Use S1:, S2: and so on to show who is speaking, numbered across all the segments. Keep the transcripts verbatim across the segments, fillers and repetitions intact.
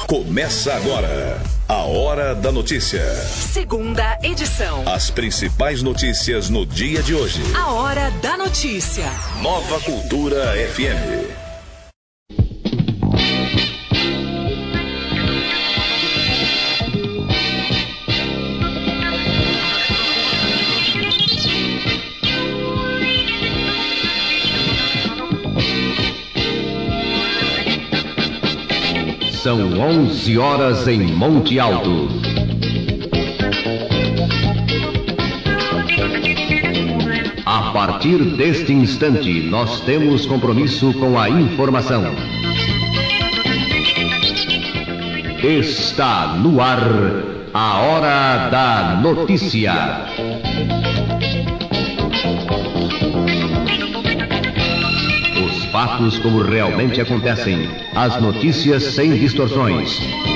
S1: Começa agora a Hora da Notícia.
S2: Segunda edição.
S1: As principais notícias no dia de hoje.
S2: A Hora da Notícia.
S1: Nova Cultura F M.
S3: São onze horas em Monte Alto. A partir deste instante, nós temos compromisso com a informação. Está no ar a Hora da Notícia. Fatos como realmente acontecem. As notícias sem distorções.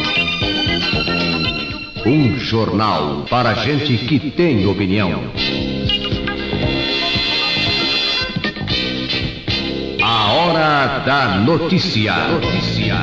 S3: Um jornal para gente que tem opinião. A Hora da Notícia. Notícia.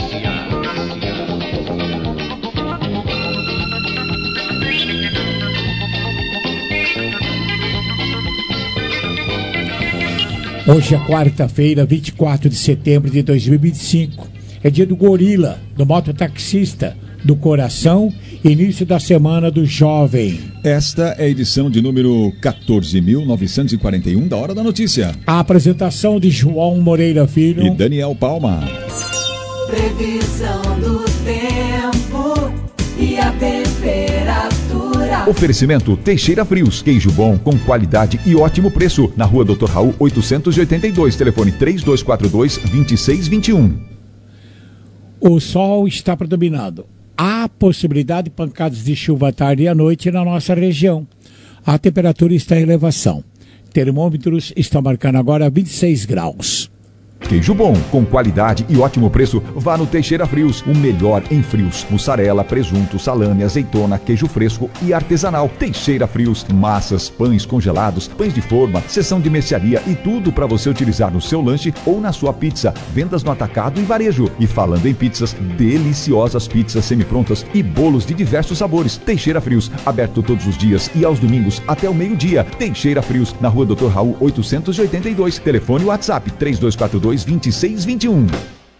S4: Hoje é quarta-feira, vinte e quatro de setembro de dois mil e vinte e cinco. É dia do gorila, do mototaxista, do coração, início da semana do jovem.
S5: Esta é a edição de número quatorze mil novecentos e quarenta e um da Hora da Notícia.
S4: A apresentação de João Moreira Filho
S5: e Daniel Palma.
S6: Previsão do tempo e a temperatura.
S5: Oferecimento Teixeira Frios, queijo bom com qualidade e ótimo preço. Na rua doutor Raul oitocentos e oitenta e dois, telefone três dois quatro dois, dois seis dois um.
S4: O sol está predominando. Há possibilidade de pancadas de chuva à tarde e à noite na nossa região. A temperatura está em elevação. Termômetros estão marcando agora vinte e seis graus.
S5: Queijo bom, com qualidade e ótimo preço, vá no Teixeira Frios, o melhor em frios. Mussarela, presunto, salame, azeitona, queijo fresco e artesanal. Teixeira Frios, massas, pães congelados, pães de forma, seção de mercearia e tudo para você utilizar no seu lanche ou na sua pizza. Vendas no atacado e varejo. E falando em pizzas, deliciosas pizzas semi-prontas e bolos de diversos sabores. Teixeira Frios, aberto todos os dias e aos domingos até o meio-dia. Teixeira Frios, na rua doutor Raul oitocentos e oitenta e dois, telefone e WhatsApp três dois quatro dois, dois seis dois um.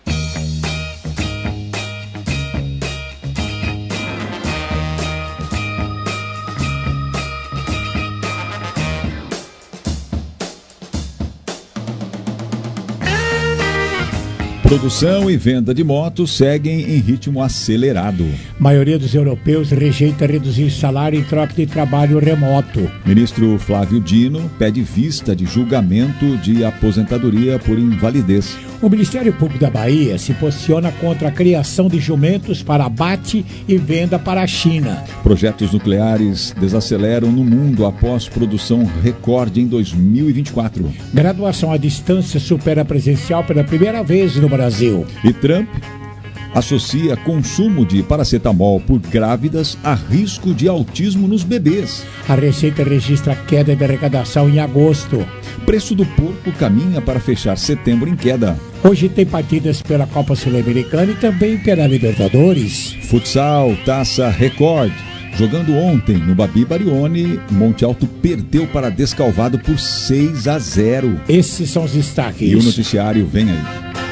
S5: Produção e venda de motos seguem em ritmo acelerado.
S4: A maioria dos europeus rejeita reduzir salário em troca de trabalho remoto.
S5: Ministro Flávio Dino pede vista de julgamento de aposentadoria por invalidez.
S4: O Ministério Público da Bahia se posiciona contra a criação de jumentos para abate e venda para a China.
S5: Projetos nucleares desaceleram no mundo após produção recorde em dois mil e vinte e quatro.
S4: Graduação à distância supera a presencial pela primeira vez no Brasil.
S5: E Trump associa consumo de paracetamol por grávidas a risco de autismo nos bebês.
S4: A Receita registra queda de arrecadação em agosto.
S5: Preço do porco caminha para fechar setembro em queda.
S4: Hoje tem partidas pela Copa Sul-Americana e também pela Libertadores.
S5: Futsal, Taça Record. Jogando ontem no Babi Barione, Monte Alto perdeu para Descalvado por seis a zero.
S4: Esses são os destaques.
S5: E o noticiário vem aí.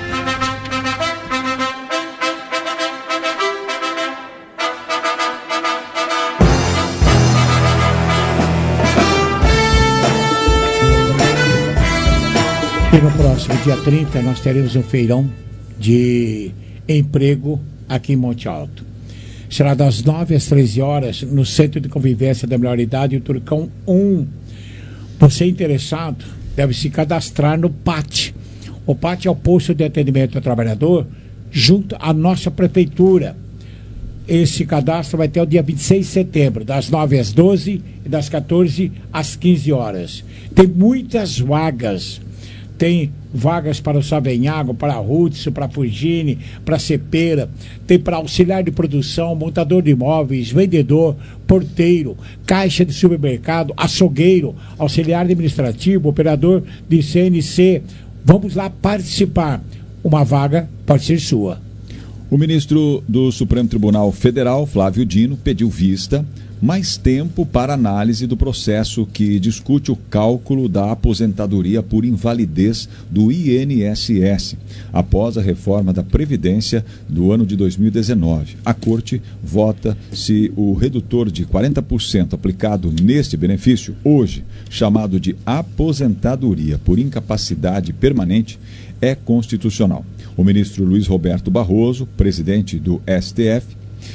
S4: E no próximo dia trinta nós teremos um feirão de emprego aqui em Monte Alto. Será das nove às treze horas no Centro de Convivência da Melhor Idade, o Turcão um. Você interessado deve se cadastrar no P A T. O P A T é o Posto de Atendimento ao Trabalhador junto à nossa Prefeitura. Esse cadastro vai até o dia vinte e seis de setembro, das nove às doze e das quatorze às quinze horas. Tem muitas vagas. Tem vagas para o Savenhago, para a Rútil, para a Fugine, para a Cepera, tem para auxiliar de produção, montador de imóveis, vendedor, porteiro, caixa de supermercado, açougueiro, auxiliar administrativo, operador de C N C. Vamos lá participar. Uma vaga pode ser sua.
S5: O ministro do Supremo Tribunal Federal, Flávio Dino, pediu vista, mais tempo para análise do processo que discute o cálculo da aposentadoria por invalidez do I N S S, após a reforma da Previdência do ano de dois mil e dezenove. A Corte vota se o redutor de quarenta por cento aplicado neste benefício, hoje chamado de aposentadoria por incapacidade permanente, é constitucional. O ministro Luiz Roberto Barroso, presidente do S T F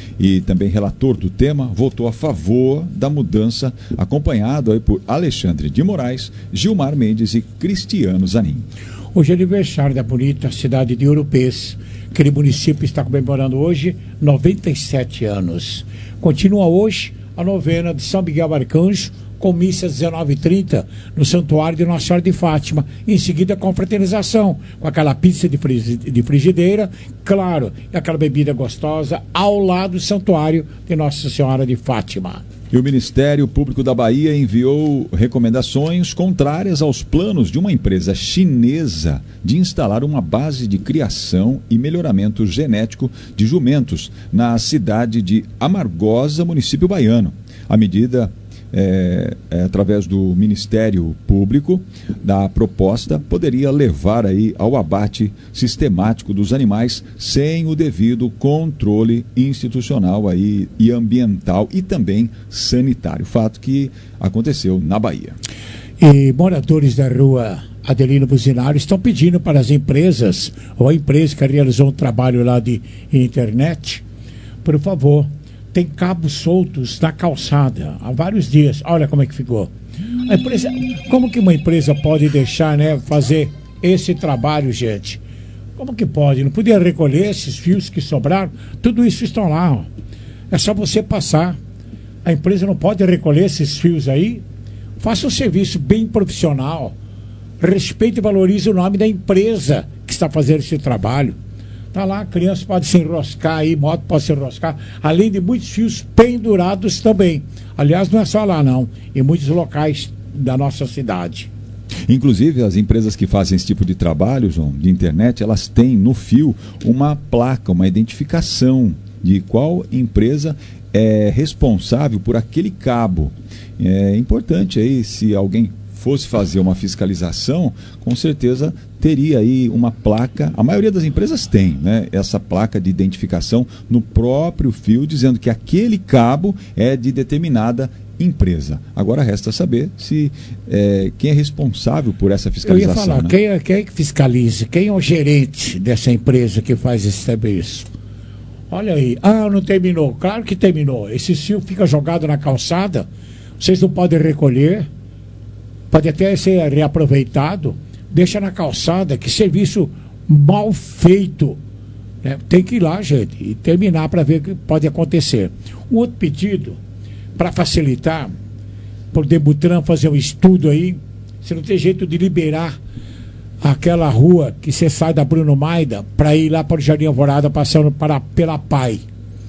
S5: e também relator do tema, votou a favor da mudança, acompanhado aí por Alexandre de Moraes, Gilmar Mendes e Cristiano Zanin.
S4: Hoje é aniversário da bonita cidade de Ouro Preto. Aquele município está comemorando hoje noventa e sete anos. Continua hoje a novena de São Miguel Arcanjo, com missa às dezenove e trinta no Santuário de Nossa Senhora de Fátima. Em seguida, confraternização, com aquela pizza de, frig de frigideira, claro, e aquela bebida gostosa ao lado do Santuário de Nossa Senhora de Fátima.
S5: E o Ministério Público da Bahia enviou recomendações contrárias aos planos de uma empresa chinesa de instalar uma base de criação e melhoramento genético de jumentos na cidade de Amargosa, município baiano. A medida É, é, através do Ministério Público, da proposta, poderia levar aí ao abate sistemático dos animais sem o devido controle institucional aí, e ambiental e também sanitário, fato que aconteceu na Bahia.
S4: E moradores da rua Adelino Buzinaro estão pedindo para as empresas, ou a empresa que realizou um trabalho lá de internet, por favor, tem cabos soltos na calçada há vários dias. Olha como é que ficou. A empresa, como que uma empresa pode deixar, né, fazer esse trabalho, gente? Como que pode? Não podia recolher esses fios que sobraram? Tudo isso estão lá, ó. É só você passar. A empresa não pode recolher esses fios aí? Faça um serviço bem profissional. Respeite e valorize o nome da empresa que está fazendo esse trabalho. Tá lá, a criança pode se enroscar aí, moto pode se enroscar, além de muitos fios pendurados também. Aliás, não é só lá não, em muitos locais da nossa cidade.
S5: Inclusive, as empresas que fazem esse tipo de trabalho, João, de internet, elas têm no fio uma placa, uma identificação de qual empresa é responsável por aquele cabo. É importante aí, se alguém fosse fazer uma fiscalização, com certeza teria aí uma placa, a maioria das empresas tem, né, essa placa de identificação no próprio fio, dizendo que aquele cabo é de determinada empresa. Agora resta saber se é, quem é responsável por essa fiscalização.
S4: Eu ia falar,
S5: né?
S4: quem, é, quem é que fiscaliza? Quem é o gerente dessa empresa que faz esse serviço? Olha aí, ah, não terminou. Claro que terminou. Esse fio fica jogado na calçada, vocês não podem recolher, pode até ser reaproveitado, deixa na calçada, que serviço mal feito, né? Tem que ir lá, gente, e terminar para ver o que pode acontecer. Um outro pedido, para facilitar, por Debutran fazer um estudo aí, se não tem jeito de liberar aquela rua que você sai da Bruno Maida para ir lá para o Jardim Alvorada, passando para, pela Pai.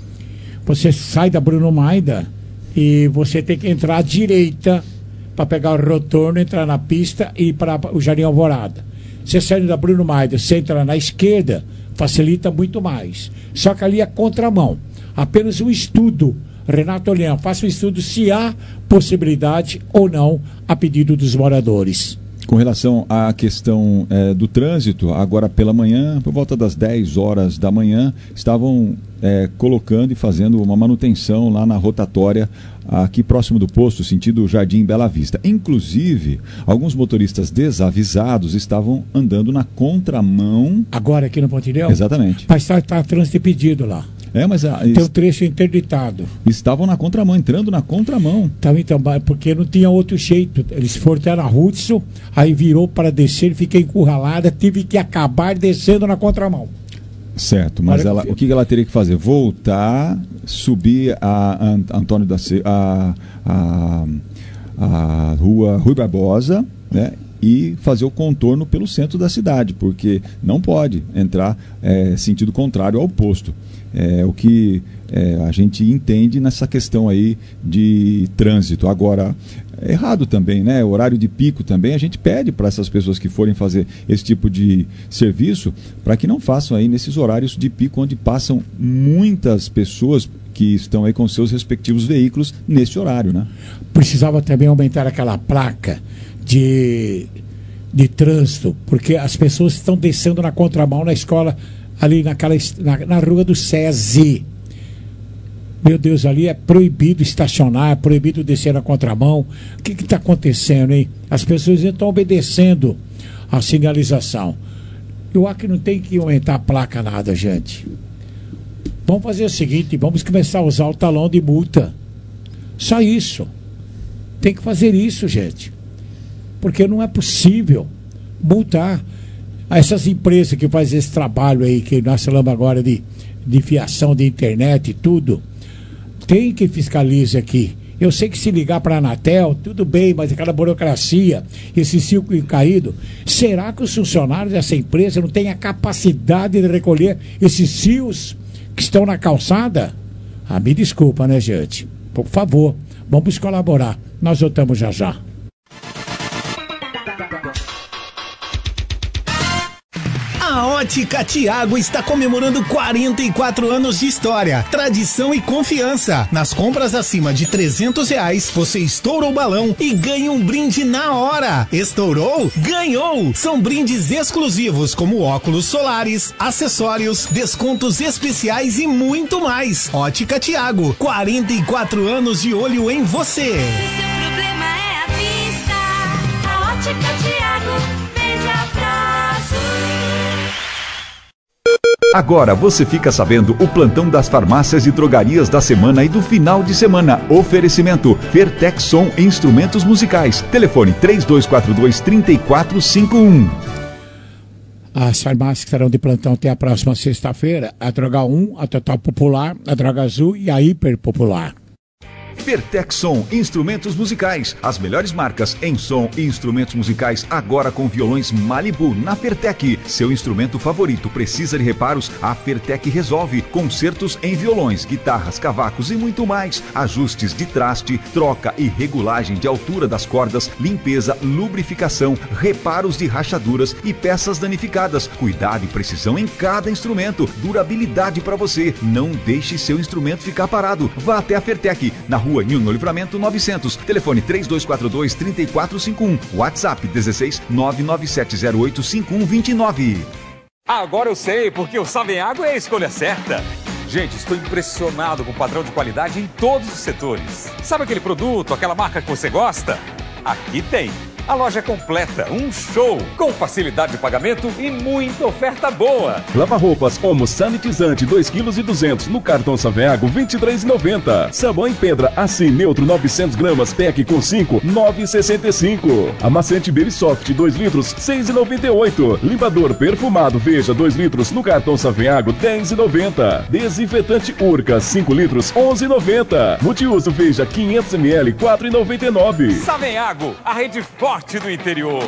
S4: Você sai da Bruno Maida e você tem que entrar à direita para pegar o retorno, entrar na pista e ir para o Jardim Alvorada. Você saindo da Bruno Maida, você entra na esquerda, facilita muito mais. Só que ali é contramão. Apenas um estudo. Renato Leão, faça um estudo se há possibilidade ou não a pedido dos moradores.
S5: Com relação à questão é, do trânsito, agora pela manhã, por volta das dez horas da manhã, estavam é, colocando e fazendo uma manutenção lá na rotatória, aqui próximo do posto, sentido Jardim Bela Vista. Inclusive, alguns motoristas desavisados estavam andando na contramão.
S4: Agora aqui no Pontilhão?
S5: Exatamente.
S4: Mas está tá trânsito pedido lá.
S5: É, mas a,
S4: tem um trecho interditado.
S5: Estavam na contramão, entrando na contramão.
S4: Então, então, porque não tinha outro jeito. Eles foram até na Hudson, aí virou para descer, fiquei encurralada, tive que acabar descendo na contramão.
S5: Certo, mas ela, o que ela teria que fazer? Voltar, subir a, a Antônio da a, a, a rua Rui Barbosa, né? e fazer o contorno pelo centro da cidade, porque não pode entrar é, sentido contrário ao posto. É o que é, a gente entende nessa questão aí de trânsito. Agora, é errado também, né? O horário de pico também, a gente pede para essas pessoas que forem fazer esse tipo de serviço, para que não façam aí nesses horários de pico, onde passam muitas pessoas que estão aí com seus respectivos veículos nesse horário, né? Precisava também aumentar aquela placa de, de trânsito, porque as pessoas estão descendo na contramão na escola, ali naquela, na, na rua do SESI. Meu Deus, ali é proibido estacionar, é proibido descer na contramão. O que está acontecendo, hein? As pessoas estão obedecendo a sinalização. Eu acho que não tem que aumentar a placa nada, gente. Vamos fazer o seguinte, vamos começar a usar o talão de multa. Só isso. Tem que fazer isso, gente. Porque não é possível multar essas empresas que fazem esse trabalho aí, que nós falamos agora de, de fiação de internet e tudo. Tem que fiscalizar aqui. Eu sei que se ligar para a Anatel, tudo bem, mas aquela burocracia, esse círculo caído, será que os funcionários dessa empresa não têm a capacidade de recolher esses fios que estão na calçada? Ah, me desculpa, né, gente? Por favor, vamos colaborar. Nós voltamos já já.
S7: A Ótica Tiago está comemorando quarenta e quatro anos de história, tradição e confiança. Nas compras acima de trezentos reais, você estoura o balão e ganha um brinde na hora. Estourou? Ganhou! São brindes exclusivos como óculos solares, acessórios, descontos especiais e muito mais. Ótica Tiago, quarenta e quatro anos de olho em você.
S6: Se seu problema é a vista, a Ótica Tiago vende abraço.
S5: Agora você fica sabendo o plantão das farmácias e drogarias da semana e do final de semana. Oferecimento Fertexson Instrumentos Musicais. Telefone três dois quatro dois, três quatro cinco um.
S4: As farmácias estarão de plantão até a próxima sexta-feira. A Droga um, a Total Popular, a Droga Azul e a Hiper Popular.
S5: Fertexson Instrumentos Musicais. As melhores marcas em som e instrumentos musicais, agora com violões Malibu na Fertec. Seu instrumento favorito precisa de reparos? A Fertec resolve. Concertos em violões, guitarras, cavacos e muito mais. Ajustes de traste, troca e regulagem de altura das cordas, limpeza, lubrificação, reparos de rachaduras e peças danificadas. Cuidado e precisão em cada instrumento. Durabilidade para você. Não deixe seu instrumento ficar parado. Vá até a Fertec, na rua Nilo Livramento novecentos, telefone três dois quatro dois, três quatro cinco um, WhatsApp dezesseis, nove nove sete zero oito, cinco um dois nove.
S8: Agora eu sei porque o Savenhago é a escolha certa. Gente, estou impressionado com o padrão de qualidade em todos os setores. Sabe aquele produto, aquela marca que você gosta? Aqui tem. A loja completa, um show, com facilidade de pagamento e muita oferta boa.
S9: Lava-roupas Omo sanitizante dois quilos e duzentos no cartão Savenhago vinte e três reais e noventa centavos. Sabão em pedra assim neutro novecentos gramas pack com cinco, nove reais e sessenta e cinco centavos. Amaciante Baby Soft dois litros, seis reais e noventa e oito centavos. Limpador perfumado Veja dois litros no cartão Savenhago dez reais e noventa centavos. Desinfetante Urca cinco litros, onze reais e noventa centavos. Multiuso Veja quinhentos mililitros, quatro reais e noventa e nove centavos.
S8: Savenhago, a rede forte do interior.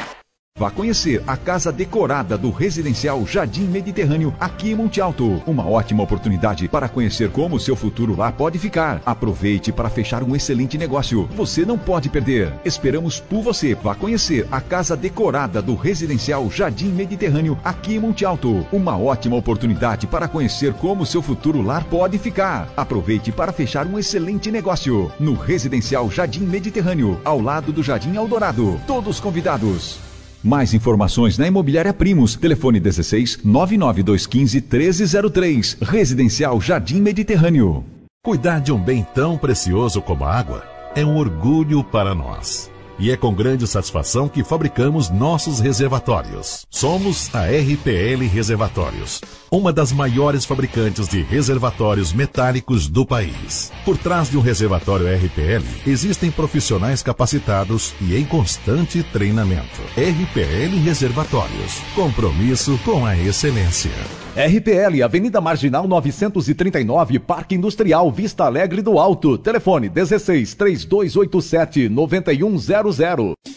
S5: Vá conhecer a casa decorada do Residencial Jardim Mediterrâneo, aqui em Monte Alto. Uma ótima oportunidade para conhecer como o seu futuro lá pode ficar. Aproveite para fechar um excelente negócio. Você não pode perder. Esperamos por você. Vá conhecer a casa decorada do Residencial Jardim Mediterrâneo, aqui em Monte Alto. Uma ótima oportunidade para conhecer como o seu futuro lar pode ficar. Aproveite para fechar um excelente negócio. No Residencial Jardim Mediterrâneo, ao lado do Jardim Eldorado. Todos convidados. Mais informações na Imobiliária Primos. Telefone dezesseis, nove nove dois um cinco, treze zero três. Residencial Jardim Mediterrâneo.
S10: Cuidar de um bem tão precioso como a água é um orgulho para nós. E é com grande satisfação que fabricamos nossos reservatórios. Somos a R P L Reservatórios, uma das maiores fabricantes de reservatórios metálicos do país. Por trás de um reservatório R P L, existem profissionais capacitados e em constante treinamento. R P L Reservatórios, compromisso com a excelência.
S11: R P L, Avenida Marginal novecentos e trinta e nove, Parque Industrial Vista Alegre do Alto. Telefone dezesseis, três dois oito sete, nove um zero zero.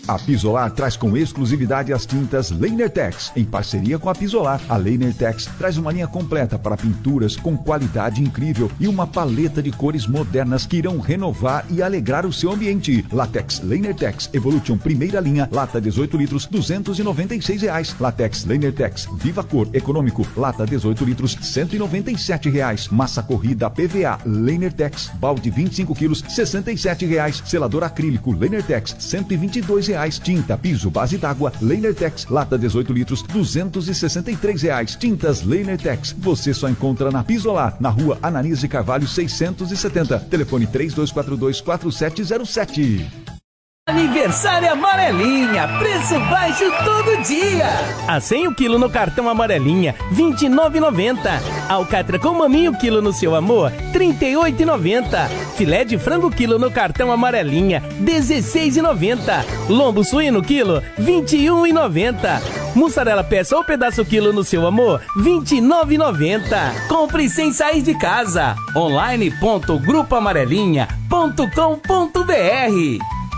S5: A Pisolar traz com exclusividade as tintas Lainertex. Em parceria com a Pisolar, a Lainertex traz uma linha completa para pinturas com qualidade incrível e uma paleta de cores modernas que irão renovar e alegrar o seu ambiente. Latex Lainertex Evolution primeira linha, lata dezoito litros, duzentos e noventa e seis reais. Latex Lainertex Viva Cor Econômico, lata dezoito litros, cento e noventa e sete reais. Massa corrida P V A Lainertex, balde vinte e cinco quilos, sessenta e sete reais. Selador acrílico Lainertex, cento e vinte e dois reais. Tinta piso base d'água Lainertex, lata dezoito litros, duzentos e sessenta e três reais. Tintas Lainertex, você só encontra na Pisolar, na rua Ananias de Carvalho seiscentos e setenta. Telefone três dois quatro dois, quatro sete zero sete.
S12: Aniversário Amarelinha, preço baixo todo dia. A cem o quilo no cartão Amarelinha, vinte e nove reais e noventa centavos. Alcatra com maminho quilo no seu amor, trinta e oito reais e noventa centavos. Filé de frango quilo no cartão Amarelinha, dezesseis reais e noventa centavos. Lombo suíno quilo, vinte e um reais e noventa centavos. Mussarela peça ou pedaço quilo no seu amor, vinte e nove reais e noventa centavos. Compre sem sair de casa. online ponto grupo amarelinha ponto com ponto br.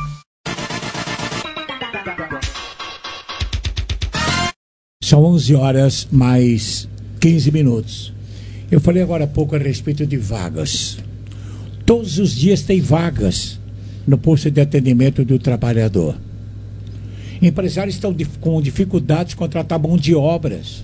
S4: São onze horas mais quinze minutos. Eu falei agora há pouco a respeito de vagas. Todos os dias tem vagas no posto de atendimento do trabalhador. Empresários estão com dificuldades de contratar mão de obras.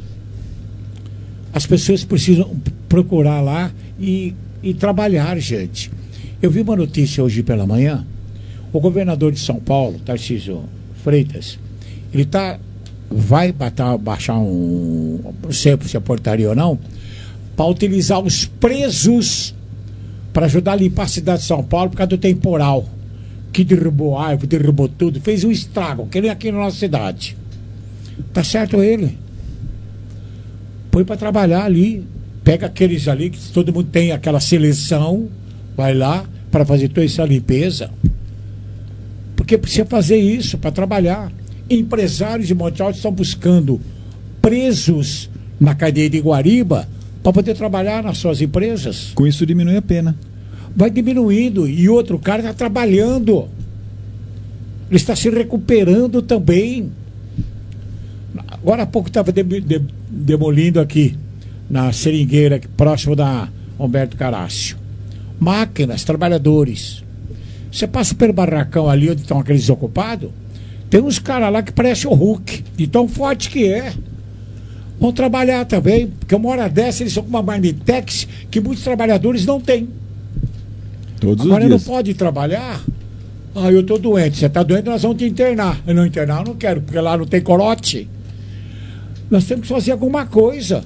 S4: As pessoas precisam procurar lá e, e trabalhar, gente. Eu vi uma notícia hoje pela manhã. O governador de São Paulo, Tarcísio Freitas, ele está... vai batar, baixar um, não sei se é portaria ou não, para utilizar os presos para ajudar a limpar a cidade de São Paulo por causa do temporal, que derrubou árvore, derrubou tudo, fez um estrago, que nem aqui na nossa cidade. Tá certo ele. Põe para trabalhar ali, pega aqueles ali, que todo mundo tem aquela seleção, vai lá para fazer toda essa limpeza. Porque precisa fazer isso para trabalhar. Empresários de Monte Alto estão buscando presos na cadeia de Guariba para poder trabalhar nas suas empresas.
S13: Com isso diminui a pena.
S4: Vai diminuindo. E outro cara está trabalhando. Ele está se recuperando também. Agora há pouco estava de, de, demolindo aqui na Seringueira, próximo da Humberto Carácio. Máquinas, trabalhadores. Você passa pelo barracão ali onde estão aqueles ocupados. Tem uns caras lá que parecem o Hulk, de tão forte que é. Vão trabalhar também, porque uma hora dessa eles são com uma marmitex que muitos trabalhadores não têm.
S13: Todos
S4: Agora
S13: os
S4: não
S13: dias.
S4: pode trabalhar. Ah, eu estou doente. Você está doente, nós vamos te internar. Eu não internar, eu não quero, porque lá não tem corote. Nós temos que fazer alguma coisa.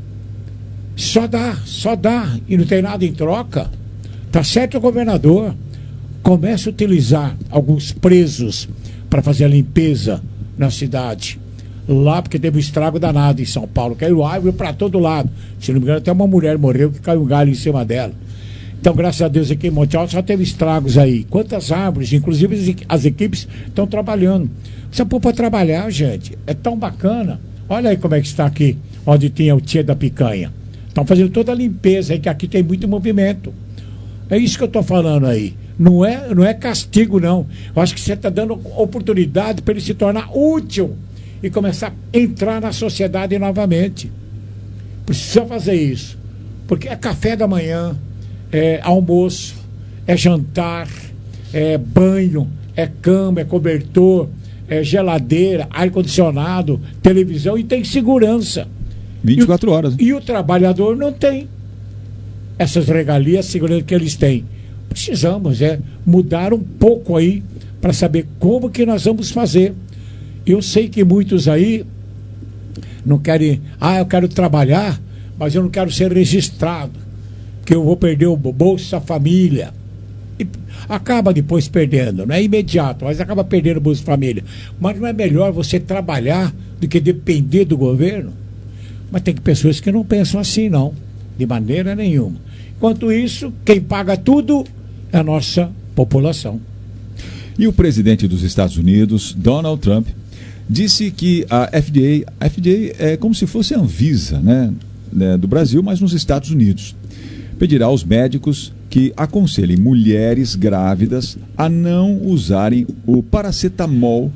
S4: Só dá, só dá. E não tem nada em troca. Tá certo o governador. Começa a utilizar alguns presos para fazer a limpeza na cidade. Lá, porque teve um estrago danado em São Paulo. Caiu árvore para todo lado. Se não me engano, até uma mulher morreu que caiu um galho em cima dela. Então, graças a Deus, aqui em Monte Alto só teve estragos aí. Quantas árvores, inclusive as equipes estão trabalhando. Precisa pôr para trabalhar, gente. É tão bacana. Olha aí como é que está aqui, onde tinha o Tia da Picanha. Estão fazendo toda a limpeza aí, que aqui tem muito movimento. É isso que eu estou falando aí. Não é, não é castigo, não. Eu acho que você está dando oportunidade para ele se tornar útil e começar a entrar na sociedade novamente. Precisa fazer isso. Porque é café da manhã, é almoço, é jantar, é banho, é cama, é cobertor, é geladeira, ar-condicionado, televisão e tem segurança.
S13: vinte e quatro horas.
S4: E o trabalhador não tem essas regalias, segurança que eles têm. Precisamos é, mudar um pouco aí para saber como que nós vamos fazer. Eu sei que muitos aí não querem, ah, eu quero trabalhar, mas eu não quero ser registrado, que eu vou perder o Bolsa Família. E acaba depois perdendo, não é imediato, mas acaba perdendo o Bolsa Família. Mas não é melhor você trabalhar do que depender do governo? Mas tem pessoas que não pensam assim, não, de maneira nenhuma. Enquanto isso, quem paga tudo é a nossa população.
S13: E o presidente dos Estados Unidos, Donald Trump, disse que a F D A, a F D A é como se fosse a Anvisa, né, né, do Brasil, mas nos Estados Unidos. Pedirá aos médicos que aconselhem mulheres grávidas a não usarem o paracetamol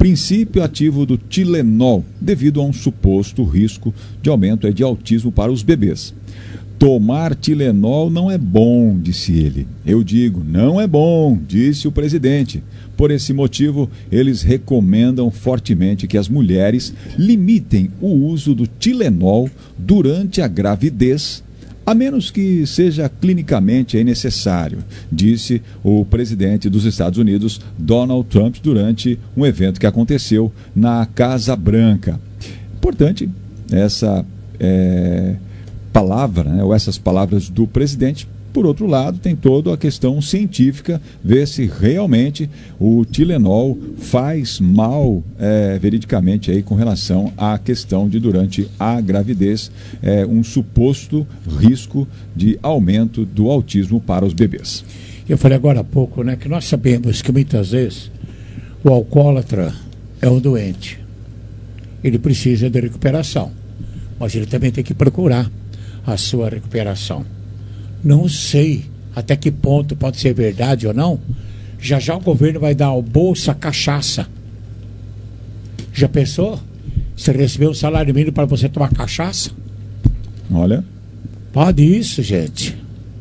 S13: princípio ativo do Tilenol, devido a um suposto risco de aumento de autismo para os bebês. Tomar Tilenol não é bom, disse ele. Eu digo, não é bom, disse o presidente. Por esse motivo, eles recomendam fortemente que as mulheres limitem o uso do Tilenol durante a gravidez, a menos que seja clinicamente necessário, disse o presidente dos Estados Unidos, Donald Trump, durante um evento que aconteceu na Casa Branca. Importante essa é, palavra, né, ou essas palavras do presidente. Por outro lado, tem toda a questão científica, ver se realmente o Tilenol faz mal é, veridicamente aí, com relação à questão de, durante a gravidez, é, um suposto risco de aumento do autismo para os bebês.
S4: Eu falei agora há pouco, né, que nós sabemos que muitas vezes o alcoólatra é um doente. Ele precisa de recuperação, mas ele também tem que procurar a sua recuperação. Não sei até que ponto pode ser verdade ou não. Já já o governo vai dar o Bolsa Cachaça. Já pensou? Você recebeu um salário mínimo para você tomar cachaça?
S13: Olha.
S4: Pode isso, gente.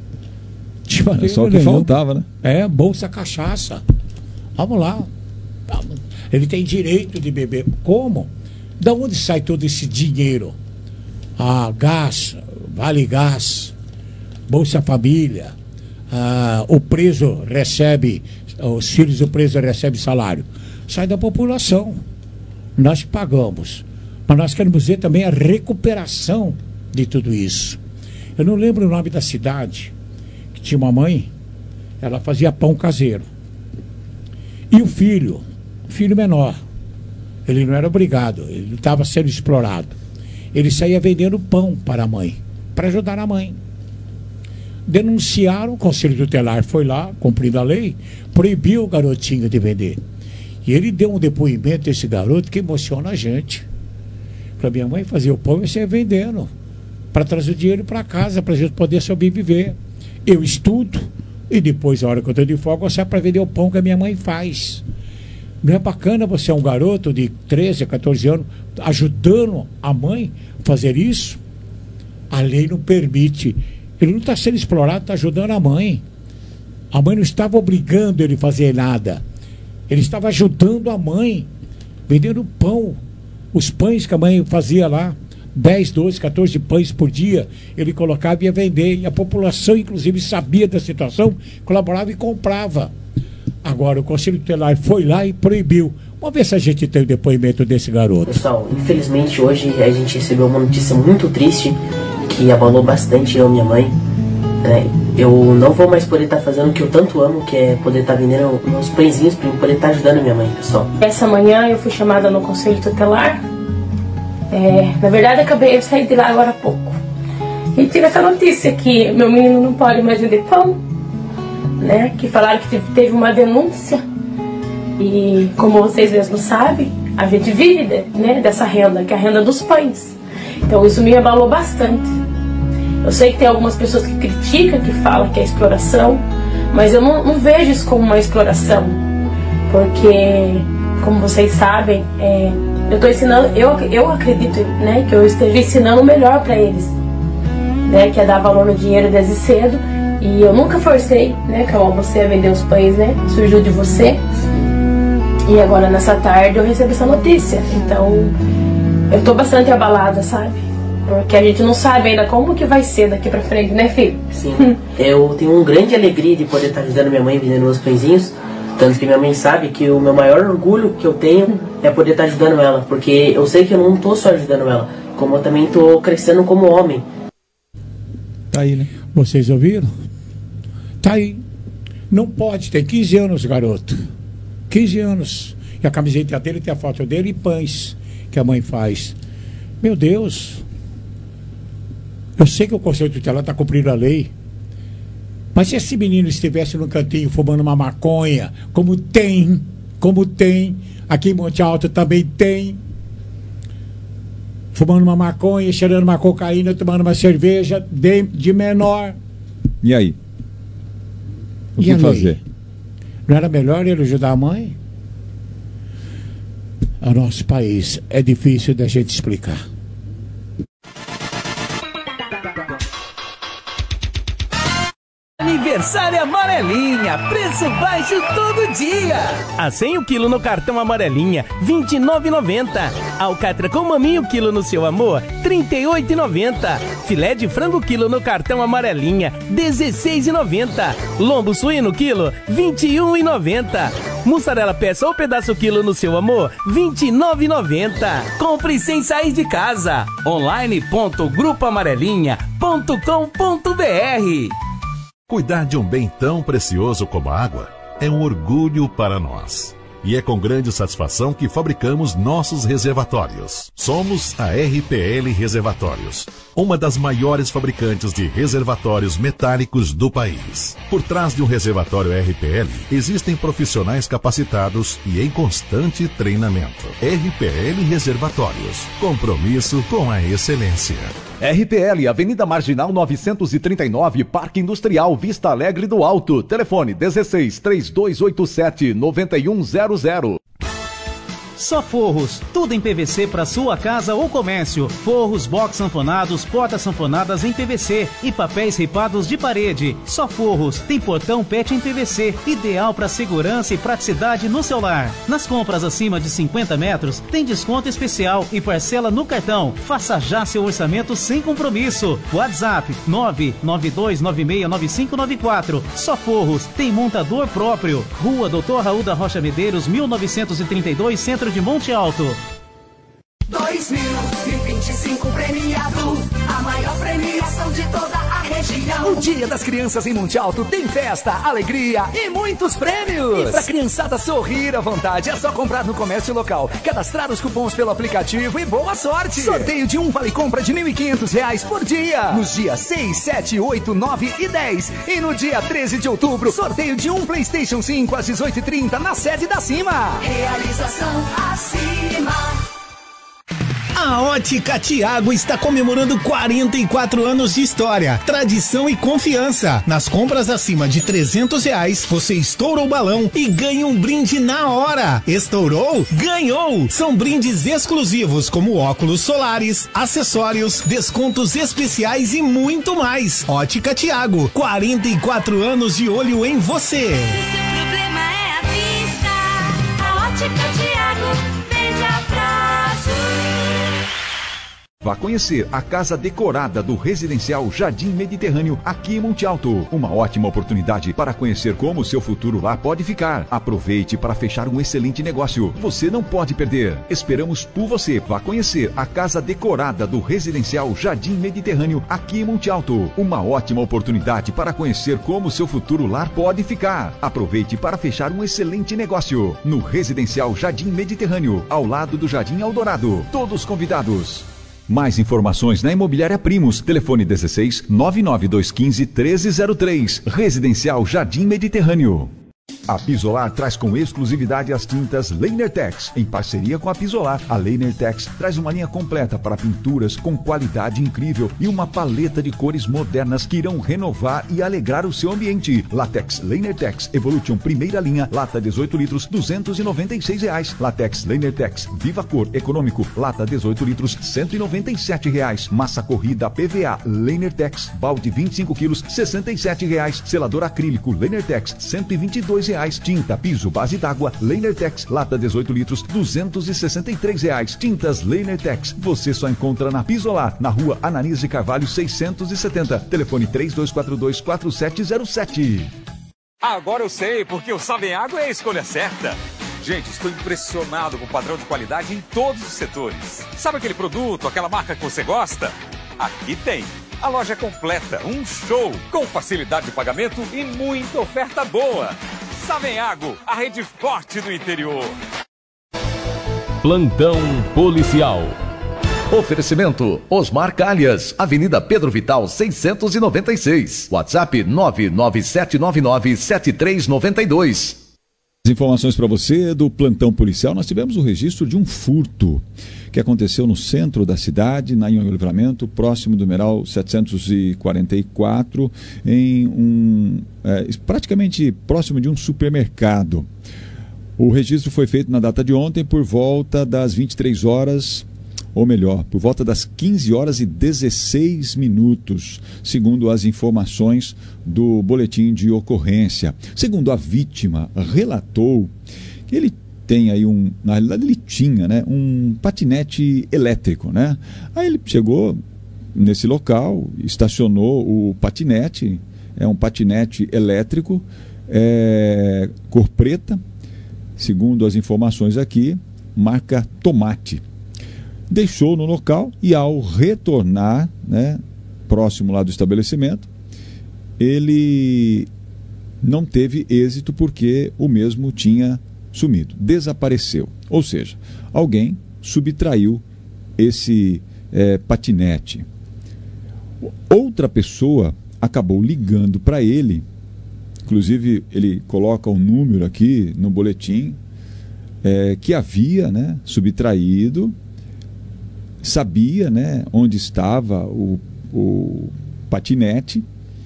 S4: De
S13: é só o que faltava, né?
S4: É, Bolsa Cachaça. Vamos lá. Ele tem direito de beber. Como? Da onde sai todo esse dinheiro? Ah, gás, Vale Gás, Bolsa Família, ah, o preso recebe, os filhos do preso recebem salário. Sai da população. Nós pagamos. Mas nós queremos ver também a recuperação de tudo isso. Eu não lembro o nome da cidade, que tinha uma mãe, ela fazia pão caseiro. E o filho, o filho menor, ele não era obrigado, ele estava sendo explorado. Ele saía vendendo pão para a mãe, para ajudar a mãe. Denunciaram, o Conselho Tutelar foi lá, cumprindo a lei, proibiu o garotinho de vender. E ele deu um depoimento, esse garoto, que emociona a gente. Para minha mãe fazer o pão e você vendendo, para trazer o dinheiro para casa, para a gente poder sobreviver. Eu estudo, e depois, a hora que eu estou de folga, eu saio para vender o pão que a minha mãe faz. Não é bacana você é um garoto de treze, quatorze anos, ajudando a mãe a fazer isso? A lei não permite. Ele não está sendo explorado, está ajudando a mãe. A mãe não estava obrigando ele a fazer nada. Ele estava ajudando a mãe, vendendo pão. Os pães que a mãe fazia lá, dez, doze, quatorze pães por dia, ele colocava e ia vender. E a população, inclusive, sabia da situação, colaborava e comprava. Agora, o Conselho Tutelar foi lá e proibiu. Vamos ver se a gente tem o depoimento desse garoto.
S14: Pessoal, infelizmente hoje a gente recebeu uma notícia muito triste que abalou bastante eu e minha mãe. Né? Eu não vou mais poder estar fazendo o que eu tanto amo, que é poder estar vendendo meus pãezinhos para poder estar ajudando a minha mãe, pessoal.
S15: Essa manhã eu fui chamada no Conselho Tutelar. É, na verdade, acabei de sair de lá agora há pouco. E tive essa notícia que meu menino não pode mais vender pão. Né, que falaram que teve uma denúncia e, como vocês mesmos sabem, a gente vive de, né, dessa renda, que é a renda dos pães. Então isso me abalou bastante. Eu sei que tem algumas pessoas que criticam, que falam que é exploração, mas eu não, não vejo isso como uma exploração, porque, como vocês sabem, é, eu estou ensinando, eu, eu acredito, né, que eu esteja ensinando o melhor para eles, né, que é dar valor no dinheiro desde cedo. E eu nunca forcei, né, Carol, você a vender os pães, né? Surgiu de você. E agora nessa tarde eu recebi essa notícia. Então, eu tô bastante abalada, sabe? Porque a gente não sabe ainda como que vai ser daqui pra frente, né, filho?
S14: Sim. Eu tenho uma grande alegria de poder estar ajudando minha mãe vendendo meus pãezinhos. Tanto que minha mãe sabe que o meu maior orgulho que eu tenho é poder estar ajudando ela. Porque eu sei que eu não tô só ajudando ela, como eu também tô crescendo como homem.
S4: Tá aí, né? Vocês ouviram? Tá aí. Não pode, tem quinze anos, garoto. quinze anos. E a camiseta dele tem a foto dele e pães que a mãe faz. Meu Deus. Eu sei que o Conselho Tutelar está cumprindo a lei. Mas se esse menino estivesse no cantinho fumando uma maconha, como tem, como tem, aqui em Monte Alto também tem, fumando uma maconha, cheirando uma cocaína, tomando uma cerveja de, de menor.
S13: E aí? O
S4: e
S13: que fazer?
S4: Não era melhor ele ajudar a mãe? ao nosso país. É difícil da gente explicar.
S12: Aniversário Amarelinha, preço baixo todo dia. A cem o quilo no cartão Amarelinha, vinte e nove reais e noventa centavos. Alcatra com maminho quilo no seu amor, trinta e oito reais e noventa centavos. Filé de frango quilo no cartão Amarelinha, dezesseis reais e noventa centavos. Lombo suíno quilo, vinte e um reais e noventa centavos. Mussarela peça ou pedaço quilo no seu amor, vinte e nove reais e noventa centavos. Compre sem sair de casa. online ponto grupo amarelinha ponto com ponto br.
S10: Cuidar de um bem tão precioso como a água é um orgulho para nós. E é com grande satisfação que fabricamos nossos reservatórios. Somos a R P L Reservatórios, uma das maiores fabricantes de reservatórios metálicos do país. Por trás de um reservatório R P L, existem profissionais capacitados e em constante treinamento. R P L Reservatórios, compromisso com a excelência.
S11: R P L, Avenida Marginal novecentos e trinta e nove, Parque Industrial Vista Alegre do Alto. Telefone dezesseis, três dois oito sete, nove um zero zero.
S16: Só Forros, tudo em P V C para sua casa ou comércio. Forros, box sanfonados, portas sanfonadas em P V C e papéis ripados de parede. Só Forros, tem portão P E T em P V C, ideal para segurança e praticidade no seu lar. Nas compras acima de cinquenta metros, tem desconto especial e parcela no cartão. Faça já seu orçamento sem compromisso. WhatsApp nove nove dois nove seis nove cinco nove quatro. Só Forros, tem montador próprio. Rua Doutor Raul da Rocha Medeiros, mil novecentos e trinta e dois, Centro de Monte Alto.
S17: dois mil e vinte e cinco premiado, a maior premiação de toda a região.
S18: O Dia das Crianças em Monte Alto tem festa, alegria e muitos prêmios. E pra criançada sorrir à vontade, é só comprar no comércio local, cadastrar os cupons pelo aplicativo e boa sorte. Sorteio de um vale-compra de mil e quinhentos reais por dia, nos dias seis, sete, oito, nove e dez. E no dia treze de outubro, sorteio de um PlayStation cinco às dezoito e trinta na sede da Cima.
S17: Realização acima.
S7: A Ótica Tiago está comemorando quarenta e quatro anos de história, tradição e confiança. Nas compras acima de trezentos reais, você estoura o balão e ganha um brinde na hora. Estourou? Ganhou! São brindes exclusivos como óculos solares, acessórios, descontos especiais e muito mais. Ótica Tiago, quarenta e quatro anos de olho em você.
S6: O problema é a vista. A Ótica Tiago, veja prazo.
S5: Vá conhecer a casa decorada do residencial Jardim Mediterrâneo aqui em Monte Alto. Uma ótima oportunidade para conhecer como o seu futuro lá pode ficar. Aproveite para fechar um excelente negócio. Você não pode perder. Esperamos por você. Vá conhecer a casa decorada do residencial Jardim Mediterrâneo aqui em Monte Alto. Uma ótima oportunidade para conhecer como o seu futuro lar pode ficar. Aproveite para fechar um excelente negócio. No residencial Jardim Mediterrâneo, ao lado do Jardim Eldorado. Todos convidados. Mais informações na Imobiliária Primos. Telefone dezesseis, nove nove dois um cinco, um três zero três. Residencial Jardim Mediterrâneo. A Pisolar traz com exclusividade as tintas Leinertex. Em parceria com a Pisolar, a Leinertex traz uma linha completa para pinturas com qualidade incrível e uma paleta de cores modernas que irão renovar e alegrar o seu ambiente. Latex Leinertex Evolution primeira linha, lata dezoito litros, duzentos e noventa e seis reais. Latex Leinertex Viva Cor Econômico, lata dezoito litros, cento e noventa e sete reais. Massa corrida P V A Leinertex, balde vinte e cinco quilos, sessenta e sete reais. Selador acrílico Leinertex, cento e vinte e dois reais. Tinta piso base d'água Leinertex, lata dezoito litros, duzentos e sessenta e três reais. Tintas Leinertex, você só encontra na Pisolar, na rua Ananias de Carvalho seiscentos e setenta. Telefone três dois quatro dois, quatro sete zero sete.
S8: Agora eu sei porque o Saveago é a escolha certa. Gente, estou impressionado com o padrão de qualidade em todos os setores. Sabe aquele produto, aquela marca que você gosta? Aqui tem. A loja completa, um show, com facilidade de pagamento e muita oferta boa. Saveago, a rede forte do interior.
S3: Plantão Policial.
S11: Oferecimento Osmar Calhas, Avenida Pedro Vital seiscentos e noventa e seis. WhatsApp nove nove sete nove nove sete três nove dois.
S13: Informações para você do Plantão Policial. Nós tivemos o registro de um furto que aconteceu no centro da cidade, na Anhanguera Livramento, próximo do numeral setecentos e quarenta e quatro, em um, é, praticamente próximo de um supermercado. O registro foi feito na data de ontem por volta das vinte e três horas, ou melhor, por volta das quinze horas e dezesseis minutos, segundo as informações do boletim de ocorrência. Segundo a vítima, relatou que ele tem aí um, na realidade ele tinha, né, um patinete elétrico, né? Aí ele chegou nesse local, estacionou o patinete, é um patinete elétrico, é, cor preta, segundo as informações aqui, marca Tomate. Deixou no local e ao retornar, né, próximo lá do estabelecimento, ele não teve êxito porque o mesmo tinha sumido, desapareceu. Ou seja, alguém subtraiu esse é, patinete. Outra pessoa acabou ligando para ele, inclusive ele coloca o número aqui no boletim, é, que havia, né, subtraído, sabia, né, onde estava o, o patinete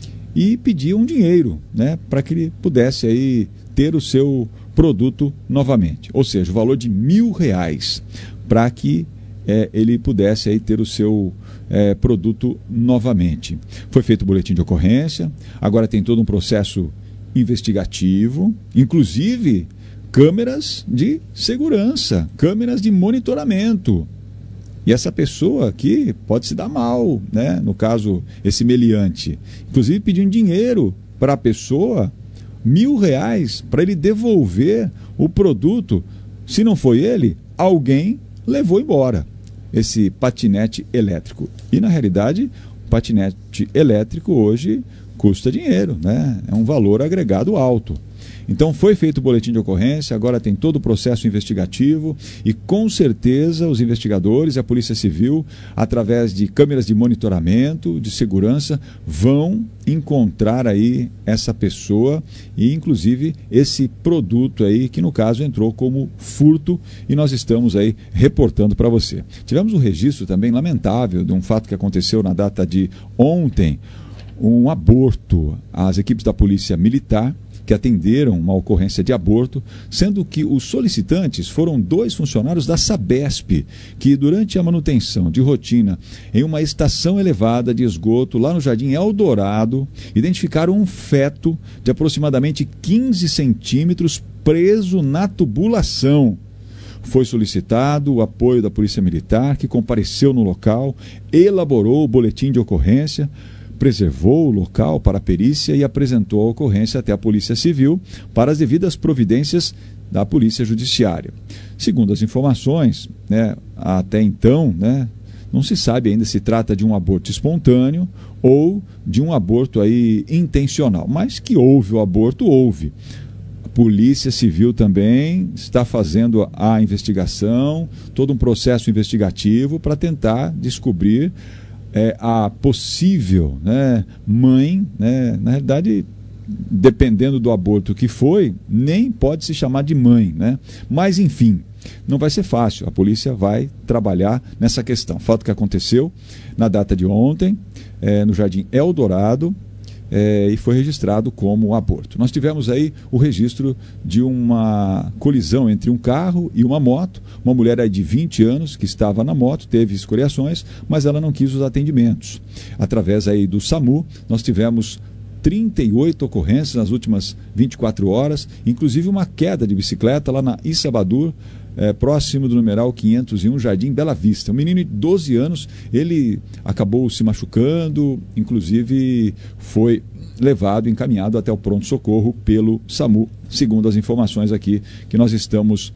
S13: e pedia um dinheiro, né, para que ele pudesse aí ter o seu produto novamente, ou seja, o valor de mil reais para que é, ele pudesse aí ter o seu é, produto novamente. Foi feito o boletim de ocorrência, agora tem todo um processo investigativo, inclusive câmeras de segurança, câmeras de monitoramento. E essa pessoa aqui pode se dar mal, né? No caso, esse meliante, inclusive pedindo dinheiro para a pessoa, mil reais, para ele devolver o produto. Se não foi ele, alguém levou embora esse patinete elétrico. E na realidade, o patinete elétrico hoje custa dinheiro, né? É um valor agregado alto. Então foi feito o boletim de ocorrência, agora tem todo o processo investigativo e com certeza os investigadores e a Polícia Civil, através de câmeras de monitoramento, de segurança, vão encontrar aí essa pessoa e inclusive esse produto aí que no caso entrou como furto e nós estamos aí reportando para você. Tivemos um registro também lamentável de um fato que aconteceu na data de ontem, um aborto. As equipes da Polícia Militar que atenderam uma ocorrência de aborto, sendo que os solicitantes foram dois funcionários da Sabesp, que durante a manutenção de rotina em uma estação elevada de esgoto lá no Jardim Eldorado, identificaram um feto de aproximadamente quinze centímetros preso na tubulação. Foi solicitado o apoio da Polícia Militar, que compareceu no local, elaborou o boletim de ocorrência, preservou o local para a perícia e apresentou a ocorrência até a Polícia Civil para as devidas providências da Polícia Judiciária. Segundo as informações, né, até então, né, não se sabe ainda se trata de um aborto espontâneo ou de um aborto aí intencional, mas que houve o aborto, houve. A Polícia Civil também está fazendo a investigação, todo um processo investigativo para tentar descobrir É, a possível, né, mãe, né, na realidade, dependendo do aborto que foi, nem pode se chamar de mãe, né? Mas enfim, não vai ser fácil, a polícia vai trabalhar nessa questão. Fato que aconteceu na data de ontem, é, no Jardim Eldorado, É, e foi registrado como aborto. Nós tivemos aí o registro de uma colisão entre um carro e uma moto. Uma mulher aí de vinte anos que estava na moto, teve escoriações, mas ela não quis os atendimentos. Através aí do SAMU, nós tivemos trinta e oito ocorrências nas últimas vinte e quatro horas, inclusive uma queda de bicicleta lá na Issabadur, É, próximo do numeral quinhentos e um, Jardim Bela Vista. Um menino de doze anos, ele acabou se machucando, inclusive foi levado, encaminhado até o pronto-socorro pelo SAMU, segundo as informações aqui que nós estamos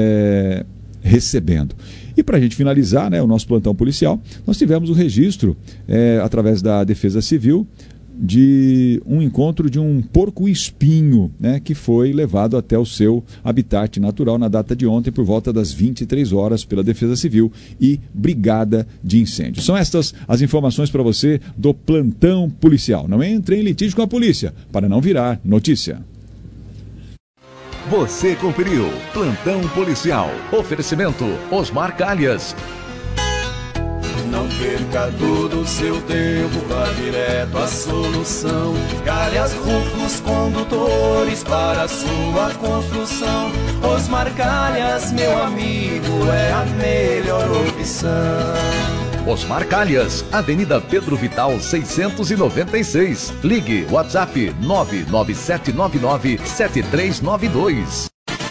S13: é, recebendo. E para a gente finalizar, né, o nosso plantão policial, nós tivemos o registro, é, através da Defesa Civil, de um encontro de um porco-espinho, né, que foi levado até o seu habitat natural na data de ontem por volta das vinte e três horas pela Defesa Civil e Brigada de Incêndio. São estas as informações para você do plantão policial. Não entre em litígio com a polícia para não virar notícia.
S3: Você conferiu Plantão Policial. Oferecimento Osmar Calhas.
S19: Não perca todo o seu tempo, vá direto à solução. Calhas Rufos Condutores para a sua construção. Osmar Calhas, meu amigo, é a melhor opção.
S11: Osmar Calhas, Avenida Pedro Vital seiscentos e noventa e seis. Ligue WhatsApp nove nove sete nove nove sete três nove dois.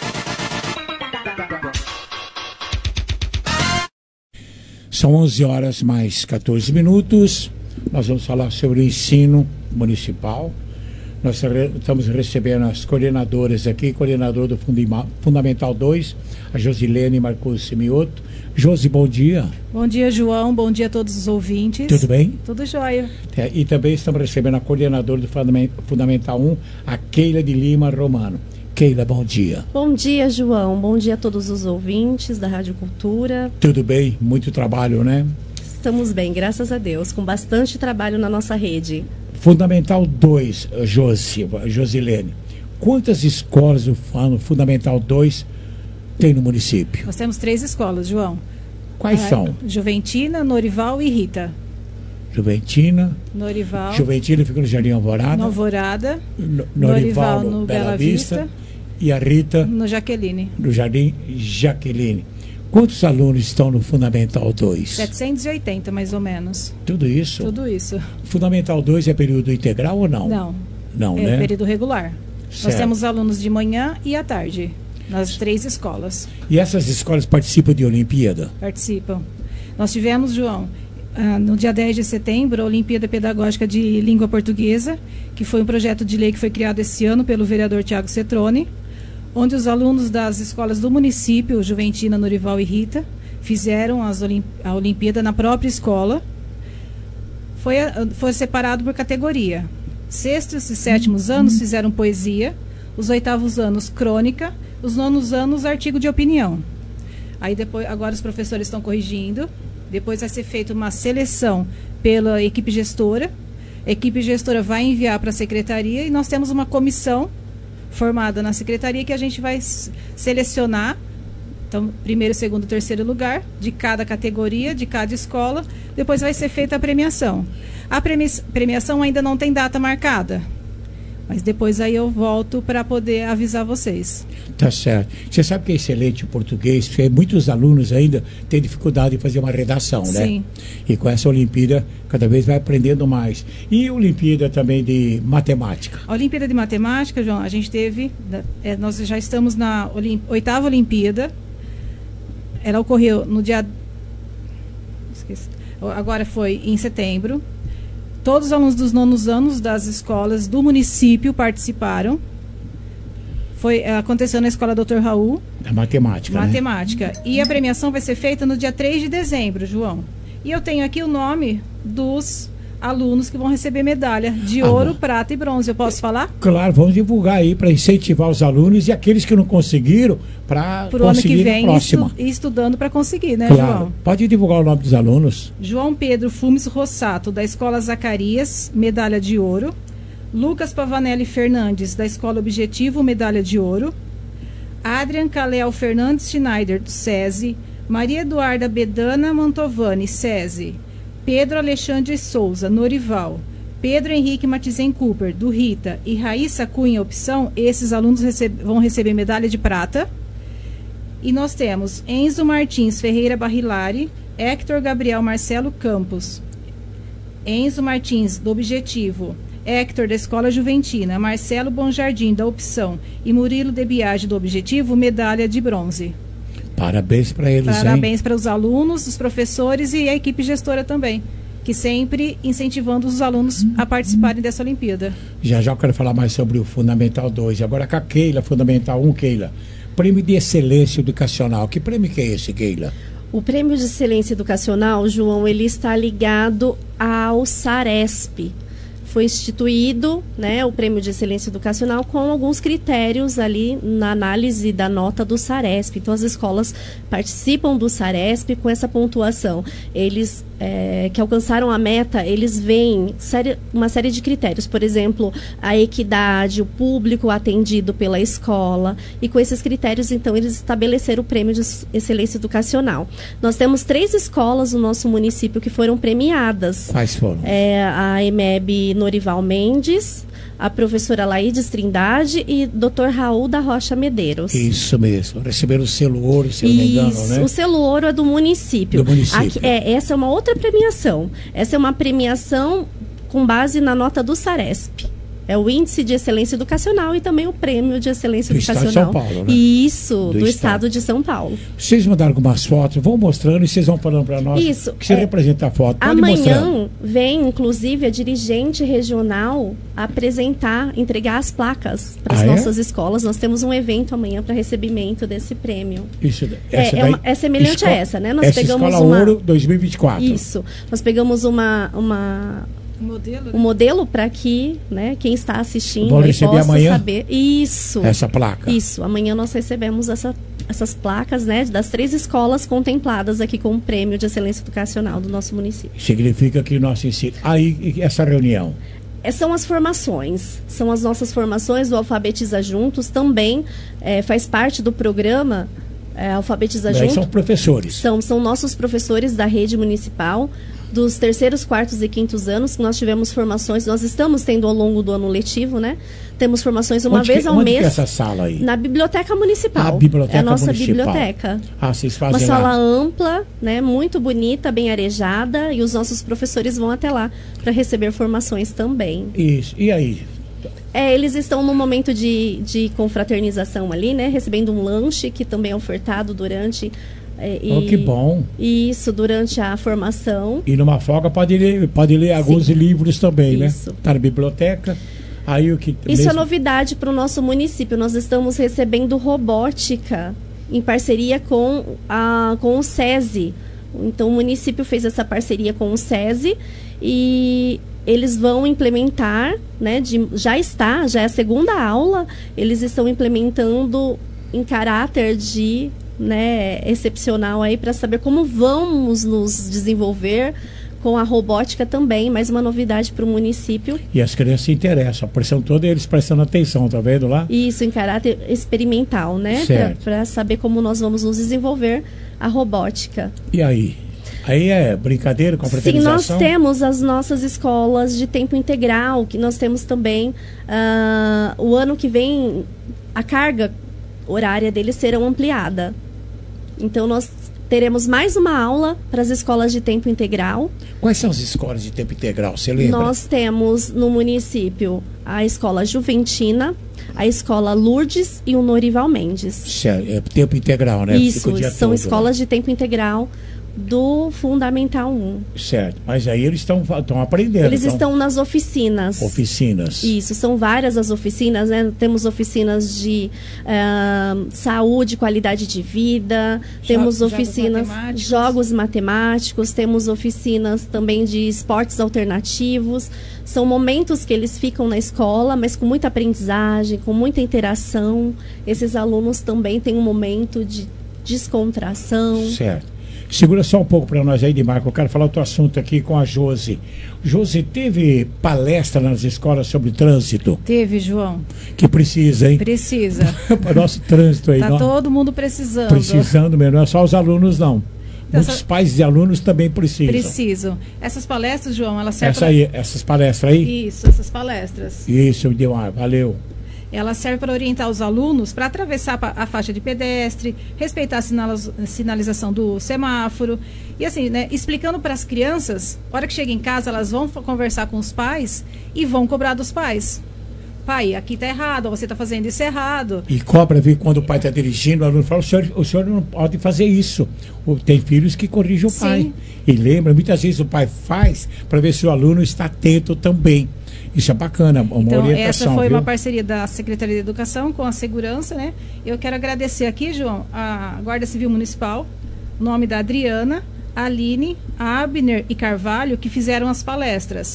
S4: São onze horas mais quatorze minutos. Nós vamos falar sobre o ensino municipal. Nós re- estamos recebendo as coordenadoras aqui, coordenador do Fundima- Fundamental dois, a Josilene Marcos Semioto. Josi, bom dia.
S20: Bom dia, João. Bom dia a todos os ouvintes.
S4: Tudo bem?
S20: Tudo jóia.
S4: É, e também estamos recebendo a coordenadora do Fundament- Fundamental um, a Keila de Lima Romano. Keila, bom dia.
S21: Bom dia, João. Bom dia a todos os ouvintes da Rádio Cultura.
S4: Tudo bem? Muito trabalho, né?
S21: Estamos bem, graças a Deus, com bastante trabalho na nossa rede.
S4: Fundamental dois, Josi, Josilene. Quantas escolas do Fundamental dois tem no município?
S20: Nós temos três escolas, João.
S4: Quais
S20: Ah,
S4: são?
S20: Juventina, Norival e Rita.
S4: Juventina.
S20: Norival.
S4: Juventina fica no Jardim Alvorada.
S20: No Alvorada.
S4: No-
S20: Norival,
S4: Norival
S20: no Bela Vista.
S4: E a Rita
S20: No Jaqueline.
S4: no Jardim Jaqueline. Quantos alunos estão no Fundamental dois?
S20: setecentos e oitenta, mais ou menos.
S4: Tudo isso?
S20: Tudo isso.
S4: Fundamental dois é período integral ou não?
S20: Não.
S4: Não,
S20: é
S4: né?
S20: período regular.
S4: Certo.
S20: Nós temos alunos de manhã e à tarde, nas três escolas.
S4: E essas escolas participam de Olimpíada?
S20: Participam. Nós tivemos, João, ah, no dia dez de setembro, a Olimpíada Pedagógica de Língua Portuguesa, que foi um projeto de lei que foi criado esse ano pelo vereador Tiago Cetrone, onde os alunos das escolas do município, Juventina, Norival e Rita, fizeram as Olim- a Olimpíada na própria escola. Foi, a- foi separado por categoria. Sextos e sétimos anos fizeram poesia, os oitavos anos crônica, os nonos anos artigo de opinião. Aí depois, agora os professores estão corrigindo. Depois vai ser feita uma seleção pela equipe gestora. A equipe gestora vai enviar para a secretaria e nós temos uma comissão formada na secretaria que a gente vai s- selecionar, então, primeiro, segundo, terceiro lugar de cada categoria, de cada escola. Depois vai ser feita a premiação. A premi- premiação ainda não tem data marcada, mas depois aí eu volto para poder avisar vocês.
S4: Tá certo. Você sabe que é excelente o português, porque muitos alunos ainda têm dificuldade de fazer uma redação, né?
S20: Sim.
S4: E com essa Olimpíada, cada vez vai aprendendo mais. E Olimpíada também de matemática.
S20: A Olimpíada de Matemática, João, a gente teve, da- é, nós já estamos na Olim- oitava Olimpíada. Ela ocorreu no dia... Esqueci. Agora foi em setembro. Todos os alunos dos nonos anos das escolas do município participaram. Foi, eh, aconteceu na escola doutor Raul.
S4: Da matemática, né?
S20: Matemática. E a premiação vai ser feita no dia três de dezembro, João. E eu tenho aqui o nome dos alunos que vão receber medalha de
S4: Ah,
S20: ouro,
S4: bom.
S20: prata e bronze. Eu posso falar?
S4: Claro, vamos divulgar aí para incentivar os alunos e aqueles que não conseguiram para
S20: Para o ano que
S4: conseguir
S20: vem,
S4: na próxima.
S20: estu- estudando para conseguir, né,
S4: Claro.
S20: João?
S4: Pode divulgar o nome dos alunos.
S20: João Pedro Fumes Rossato, da Escola Zacarias, medalha de ouro. Lucas Pavanelli Fernandes, da Escola Objetivo, medalha de ouro. Adrian Calel Fernandes Schneider, do SESI. Maria Eduarda Bedana Mantovani, SESI. Pedro Alexandre Souza, Norival. Pedro Henrique Matizen Cooper, do Rita. E Raíssa Cunha, Opção. Esses alunos receb- vão receber medalha de prata. E nós temos Enzo Martins Ferreira Barrilari, Hector Gabriel Marcelo Campos, Enzo Martins, do Objetivo, Hector, da Escola Juventina, Marcelo Bonjardim, da Opção e Murilo De Biagi, do Objetivo, medalha de bronze.
S4: Parabéns para eles, hein?
S20: Parabéns para os alunos, os professores e a equipe gestora também, que sempre incentivando os alunos a participarem dessa Olimpíada.
S4: Já já eu quero falar mais sobre o Fundamental dois. Agora com a Keila, Fundamental um, Keila. Prêmio de Excelência Educacional. Que prêmio que é esse, Keila?
S21: O Prêmio de Excelência Educacional, João, ele está ligado ao SARESP. foi instituído, né, o Prêmio de Excelência Educacional com alguns critérios ali na análise da nota do SARESP. Então, as escolas participam do SARESP com essa pontuação. Eles é, que alcançaram a meta, eles veem série, uma série de critérios. Por exemplo, a equidade, o público atendido pela escola. E com esses critérios, então, eles estabeleceram o Prêmio de Excelência Educacional. Nós temos três escolas no nosso município que foram premiadas.
S4: Quais foram?
S21: É, a EMEB Norival Mendes, a professora Laídes Trindade e doutor Raul da Rocha Medeiros.
S4: Isso mesmo. Receberam o selo ouro, se eu não me engano,
S21: Isso,
S4: né?
S21: o selo ouro é do município.
S4: Do município.
S21: Aqui, é, essa é uma outra premiação. Essa é uma premiação com base na nota do SARESP. É o Índice de Excelência Educacional e também o Prêmio de Excelência
S4: do
S21: Educacional.
S4: Estado de São Paulo, né?
S21: Isso,
S4: do,
S21: do
S4: estado.
S21: estado de São Paulo.
S4: Vocês mandaram algumas fotos, vão mostrando e vocês vão falando para nós.
S21: Isso.
S4: Que você
S21: é,
S4: representa a foto. Pode
S21: amanhã
S4: mostrando.
S21: vem, inclusive, a dirigente regional apresentar, entregar as placas para as
S4: Ah, é?
S21: nossas escolas. Nós temos um evento amanhã para recebimento desse prêmio.
S4: Isso,
S21: É,
S4: essa
S21: é,
S4: daí-
S21: uma- é semelhante
S4: esco-
S21: a essa, né? Nós
S4: essa
S21: pegamos
S4: Escola
S21: uma...
S4: Ouro dois mil e vinte e quatro.
S21: Isso. Nós pegamos uma... uma
S20: Um modelo, né?
S21: um modelo para que, né, quem está assistindo
S4: Vão
S21: aí
S4: receber
S21: possa
S4: amanhã
S21: saber. Isso.
S4: essa placa.
S21: Isso. Amanhã nós recebemos essa, essas placas, né, das três escolas contempladas aqui com o Prêmio de Excelência Educacional do nosso município.
S4: Significa que nosso ensino. Aí, e essa reunião.
S21: É, são as formações, são as nossas formações do Alfabetiza Juntos, também é, faz parte do programa é, Alfabetiza
S4: Daí
S21: Juntos.
S4: são professores.
S21: São, são nossos professores da rede municipal, dos terceiros, quartos e quintos anos, que nós tivemos formações, nós estamos tendo ao longo do ano letivo, né? Temos formações uma
S4: Onde
S21: vez
S4: que,
S21: ao
S4: onde
S21: mês.
S4: Que é essa sala aí?
S21: Na biblioteca municipal.
S4: A biblioteca
S21: é a nossa
S4: municipal.
S21: biblioteca.
S4: Ah, vocês
S21: Uma
S4: fazem
S21: sala
S4: lá.
S21: ampla, né? Muito bonita, bem arejada, e os nossos professores vão até lá para receber formações também.
S4: Isso. E aí?
S21: É, eles estão num momento de, de confraternização ali, né? Recebendo um lanche que também é ofertado durante. É, e,
S4: Oh, que bom.
S21: Isso, durante a formação.
S4: E numa folga pode ler, pode ler alguns livros também,
S21: Isso.
S4: né? Tá na biblioteca. Aí o que.
S21: Isso
S4: mesmo-
S21: é novidade para o nosso município. Nós estamos recebendo robótica em parceria com, a, com o SESI. Então, o município fez essa parceria com o SESI e eles vão implementar, né, de, já está, já é a segunda aula, eles estão implementando em caráter de, né, excepcional aí para saber como vamos nos desenvolver com a robótica também, mais uma novidade para o município.
S4: E as crianças se interessam. A pressão toda é eles prestando atenção, tá vendo lá?
S21: Isso, em caráter experimental, né?
S4: Certo.
S21: Para saber como nós vamos nos desenvolver a robótica.
S4: E aí? Aí é brincadeira com a
S21: Sim, nós
S4: fraternização?
S21: temos as nossas escolas de tempo integral, que nós temos também. ah, o ano que vem, a carga horária deles será ampliada. Então, nós teremos mais uma aula para as escolas de tempo integral.
S4: Quais são as escolas de tempo integral? Você lembra?
S21: Nós temos no município a escola Juventina, a escola Lourdes e o Norival Mendes.
S4: Certo, é tempo integral, né? Fica
S21: Isso,
S4: o dia
S21: são
S4: todo,
S21: escolas de tempo integral do Fundamental um.
S4: né? Certo, mas aí eles estão aprendendo.
S21: Eles
S4: então,
S21: estão nas oficinas.
S4: Oficinas.
S21: Isso, são várias as oficinas, né? Temos oficinas de ah, saúde, qualidade de vida, temos
S20: jogos
S21: oficinas,
S20: matemáticos.
S21: jogos matemáticos, temos oficinas também de esportes alternativos. São momentos que eles ficam na escola, mas com muita aprendizagem, com muita interação. Esses alunos também têm um momento de descontração.
S4: Certo. Segura só um pouco para nós aí, Dimarco. Eu quero falar outro assunto aqui com a Josi. Josi, teve palestra nas escolas sobre trânsito?
S20: Teve, João.
S4: Que precisa, hein?
S20: Precisa.
S4: Para o nosso trânsito aí.
S20: Tá
S4: não-
S20: todo mundo precisando.
S4: Precisando mesmo, não é só os alunos, não.
S20: Então,
S4: Muitos
S20: essa-
S4: pais e alunos também precisam.
S20: Precisam. Essas palestras, João, elas servem
S4: Essa aí, essas palestras aí?
S20: Isso, essas palestras.
S4: Isso, Dimar, valeu.
S20: Ela serve para orientar os alunos para atravessar pa- a faixa de pedestre, respeitar a sinaliz- sinalização do semáforo. E assim, né, explicando para as crianças, na hora que chega em casa, elas vão f- conversar com os pais e vão cobrar dos pais. Pai, aqui está errado, ou você está fazendo isso errado.
S4: E cobra, ver quando o pai está dirigindo, o aluno fala, o senhor, o senhor não pode fazer isso. O- Tem filhos que corrigem o
S20: Sim.
S4: pai. E lembra, muitas vezes o pai faz para ver se o aluno está atento também. Isso é bacana, uma
S20: Então,
S4: orientação,
S20: essa foi
S4: viu?
S20: uma parceria da Secretaria de Educação com a Segurança, né? Eu quero agradecer aqui, João, a Guarda Civil Municipal, o nome da Adriana, a Aline, a Abner e Carvalho, que fizeram as palestras.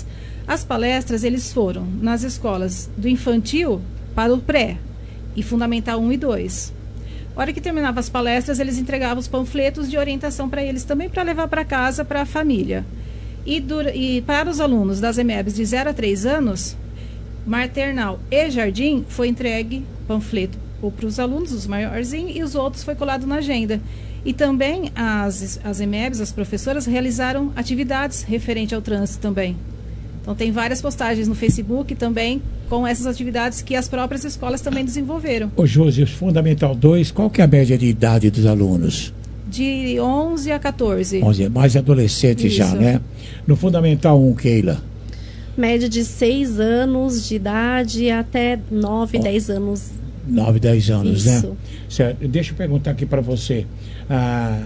S20: As palestras, eles foram nas escolas do infantil para o pré e fundamental um e dois. A hora que terminava as palestras, eles entregavam os panfletos de orientação para eles também, para levar para casa, para a família. E, dura, e para os alunos das E M E Bs de zero a três anos, maternal e jardim, foi entregue panfleto para os alunos, os maiorzinhos, e os outros foi colado na agenda. E também as, as E M E Bs, as professoras, realizaram atividades referente ao trânsito também. Então, tem várias postagens no Facebook também com essas atividades que as próprias escolas também desenvolveram.
S4: Ô, Josi, o Fundamental dois, qual que é a média de idade dos alunos?
S20: De onze a quatorze.
S4: onze, mais adolescentes já, né? No Fundamental um, Keila?
S21: Média de seis anos de idade até nove, dez anos.
S4: nove, dez anos,
S21: Isso.
S4: né? Certo. Deixa eu perguntar aqui para você. Ah,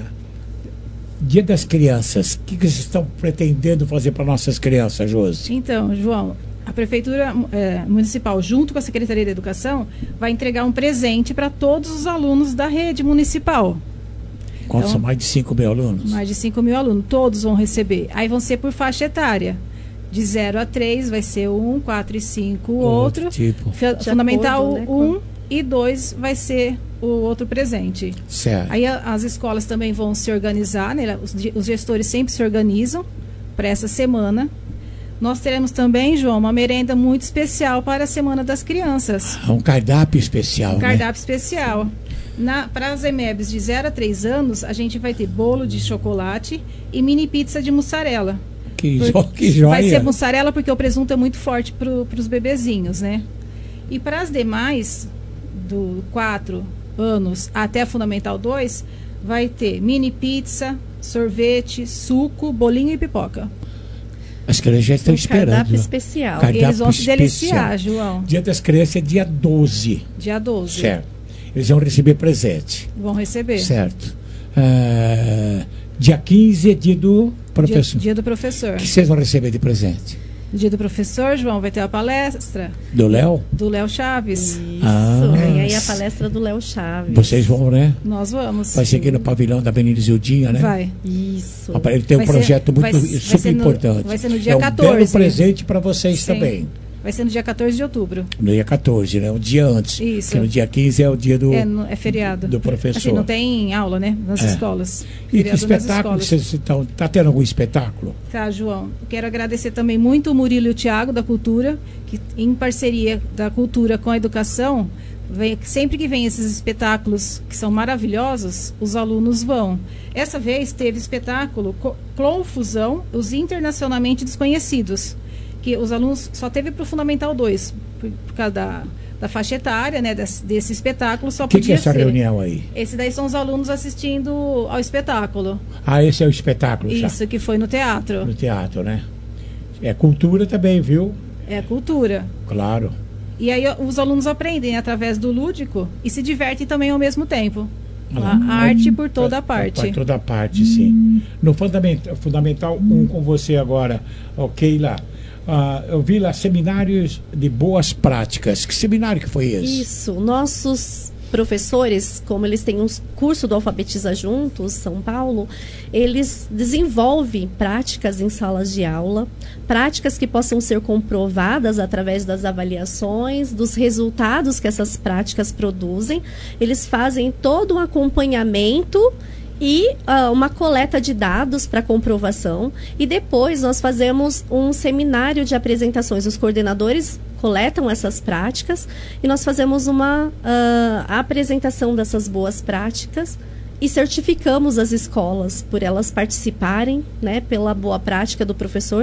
S4: Dia das Crianças, o que, que vocês estão pretendendo fazer para nossas crianças, Josi?
S20: Então, João, a Prefeitura é, Municipal, junto com a Secretaria de Educação, vai entregar um presente para todos os alunos da rede municipal.
S4: Quantos
S20: Então,
S4: são mais de cinco mil alunos?
S20: Mais de cinco mil alunos, todos vão receber. Aí vão ser por faixa etária. De zero a três vai ser um, quatro e cinco o outro.
S4: Outro tipo.
S20: F- Fundamental
S21: acordo, né,
S20: um e dois vai ser o outro presente.
S4: Certo.
S20: Aí a, as escolas também vão se organizar, né? os, os gestores sempre se organizam para essa semana. Nós teremos também, João, uma merenda muito especial para a Semana das Crianças.
S4: Um cardápio especial,
S20: Um
S4: né?
S20: cardápio especial. Na, para as E M E Bs de zero a três anos, a gente vai ter bolo de chocolate e mini pizza de mussarela.
S4: Que,
S20: Por-
S4: jo que joia.
S20: Vai ser mussarela porque o presunto é muito forte para os bebezinhos, né? E para as demais, do quatro anos até Fundamental dois, vai ter mini pizza, sorvete, suco, bolinho e pipoca.
S4: As crianças já estão
S21: Um
S4: esperando.
S21: cardápio especial.
S4: Cardápio
S20: Eles vão se
S4: especial.
S20: deliciar, João.
S4: Dia das Crianças é dia doze.
S20: Dia doze.
S4: Certo. Eles vão receber presente.
S20: Vão receber.
S4: Certo. Ah, dia quinze é dia do professor.
S20: Dia, dia do professor.
S4: O que vocês vão receber de presente?
S20: No dia do professor, João, vai ter a palestra
S4: Do Léo?
S20: do Léo Chaves.
S21: Isso,
S4: Ah.
S21: vem aí a palestra do Léo Chaves.
S4: Vocês vão, né?
S20: Nós vamos.
S4: Vai ser aqui no pavilhão da Avenida Zildinha, né?
S20: Vai.
S21: Isso.
S4: Rapaz, ele tem um
S20: Vai ser-
S4: projeto muito
S20: vai- vai
S4: super
S20: ser no-
S4: importante.
S20: vai ser no dia
S4: é um
S20: quatorze.
S4: belo presente para vocês
S20: Sim.
S4: também.
S20: Vai ser no dia quatorze de outubro.
S4: No dia quatorze, né? Um dia antes.
S20: Isso.
S4: Porque no dia quinze é o dia do,
S20: É, no- é feriado.
S4: do professor.
S20: Assim, não tem aula, né? Nas
S4: É.
S20: escolas.
S4: E que
S20: Feriado nas
S4: espetáculo
S20: escolas.
S4: vocês estão... Está tendo algum espetáculo?
S20: Tá, João. Quero agradecer também muito o Murilo e o Tiago da Cultura, que em parceria da Cultura com a Educação, vem, sempre que vem esses espetáculos que são maravilhosos, os alunos vão. Essa vez teve espetáculo Co- Confusão, os internacionalmente desconhecidos, que os alunos só teve para o Fundamental dois, por, por causa da, da faixa etária, né, desse, desse espetáculo, só
S4: O que, que
S20: podia
S4: é essa
S20: ser.
S4: reunião aí?
S20: Esse daí são os alunos assistindo ao espetáculo.
S4: Ah, esse é o espetáculo já.
S20: Isso, que foi no teatro.
S4: No teatro, né? É cultura também, viu?
S20: É cultura.
S4: Claro.
S20: E aí os alunos aprendem através do lúdico e se divertem também ao mesmo tempo. A,
S4: Ah,
S20: a arte por toda a parte.
S4: Por toda a parte, sim. No fundamental, fundamental um com você agora, ok, lá. Ah, eu vi lá seminários de boas práticas. Que seminário que foi esse?
S21: Isso. Nossos professores, como eles têm um curso do Alfabetiza Juntos, São Paulo, eles desenvolvem práticas em salas de aula, práticas que possam ser comprovadas através das avaliações, dos resultados que essas práticas produzem. Eles fazem todo um acompanhamento e uh, uma coleta de dados para comprovação, e depois nós fazemos um seminário de apresentações. Os coordenadores coletam essas práticas e nós fazemos uma uh, apresentação dessas boas práticas e certificamos as escolas por elas participarem, né, pela boa prática do professor.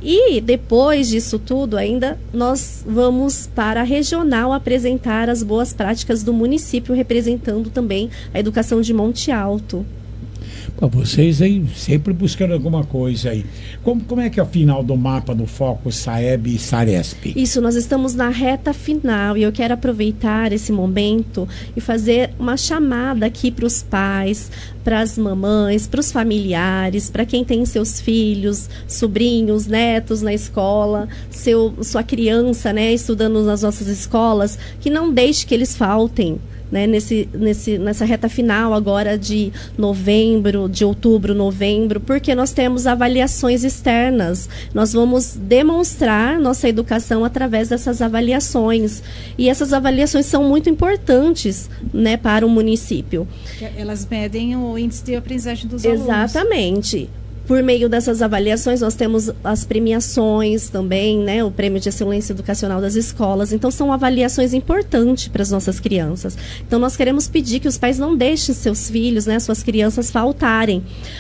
S21: E depois disso tudo ainda nós vamos para a regional apresentar as boas práticas do município, representando também a educação de Monte Alto.
S4: Pô, vocês aí sempre buscando alguma coisa aí. Como, como é que é o final do mapa do Foco Saeb e Saresp?
S21: Isso, nós estamos na reta final e eu quero aproveitar esse momento e fazer uma chamada aqui para os pais, para as mamães, para os familiares, para quem tem seus filhos, sobrinhos, netos na escola, seu, sua criança, né, estudando nas nossas escolas, que não deixe que eles faltem. né, nesse, nesse, nessa reta final agora de novembro, de outubro, novembro, porque nós temos avaliações externas. Nós vamos demonstrar nossa educação através dessas avaliações. E essas avaliações são muito importantes, né, para o município.
S20: Elas medem o índice de aprendizagem dos alunos.
S21: Exatamente. Por meio dessas avaliações, nós temos as premiações também, né? O Prêmio de Excelência Educacional das Escolas. Então, são avaliações importantes para as nossas crianças. Então, nós queremos pedir que os pais não deixem seus filhos, né? Suas crianças faltarem.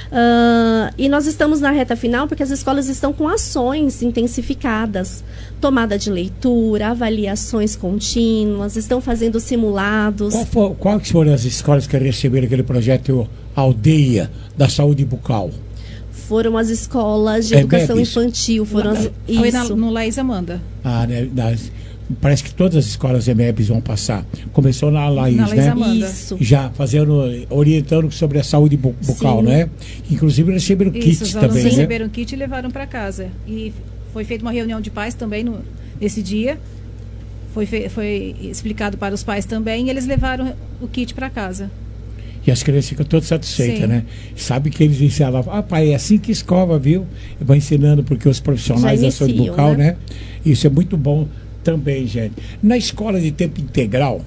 S21: Uh, e nós estamos na reta final porque as escolas estão com ações intensificadas. Tomada de leitura, avaliações contínuas, estão fazendo simulados.
S4: Qual for, quais foram as escolas que receberam aquele projeto Aldeia da Saúde Bucal?
S21: Foram as escolas de
S4: é,
S21: educação
S4: Bebes.
S21: infantil. Foram as,
S20: Foi
S21: isso.
S20: na, no Laís Amanda.
S4: Ah, né, das, parece que todas as escolas E M E Bs vão passar. Começou na Laís,
S20: na Laís
S4: né?
S20: Amanda.
S21: Isso.
S4: Já fazendo, orientando sobre a saúde bu bucal,
S21: Sim.
S4: né? Inclusive receberam
S20: Isso,
S4: kits
S20: os alunos
S4: também, né?
S20: receberam kit e levaram para casa. E foi feita uma reunião de pais também no, nesse dia. Foi, fe, foi explicado para os pais também e eles levaram o kit para casa.
S4: E as crianças ficam todas satisfeitas,
S20: Sim.
S4: né? Sabe que eles ensinavam, ah, pai, é assim que escova, viu? Eu vou ensinando porque os profissionais
S21: Já
S4: da saúde
S21: iniciam,
S4: bucal,
S21: né?
S4: né? Isso é muito bom também, gente. Na escola de tempo integral,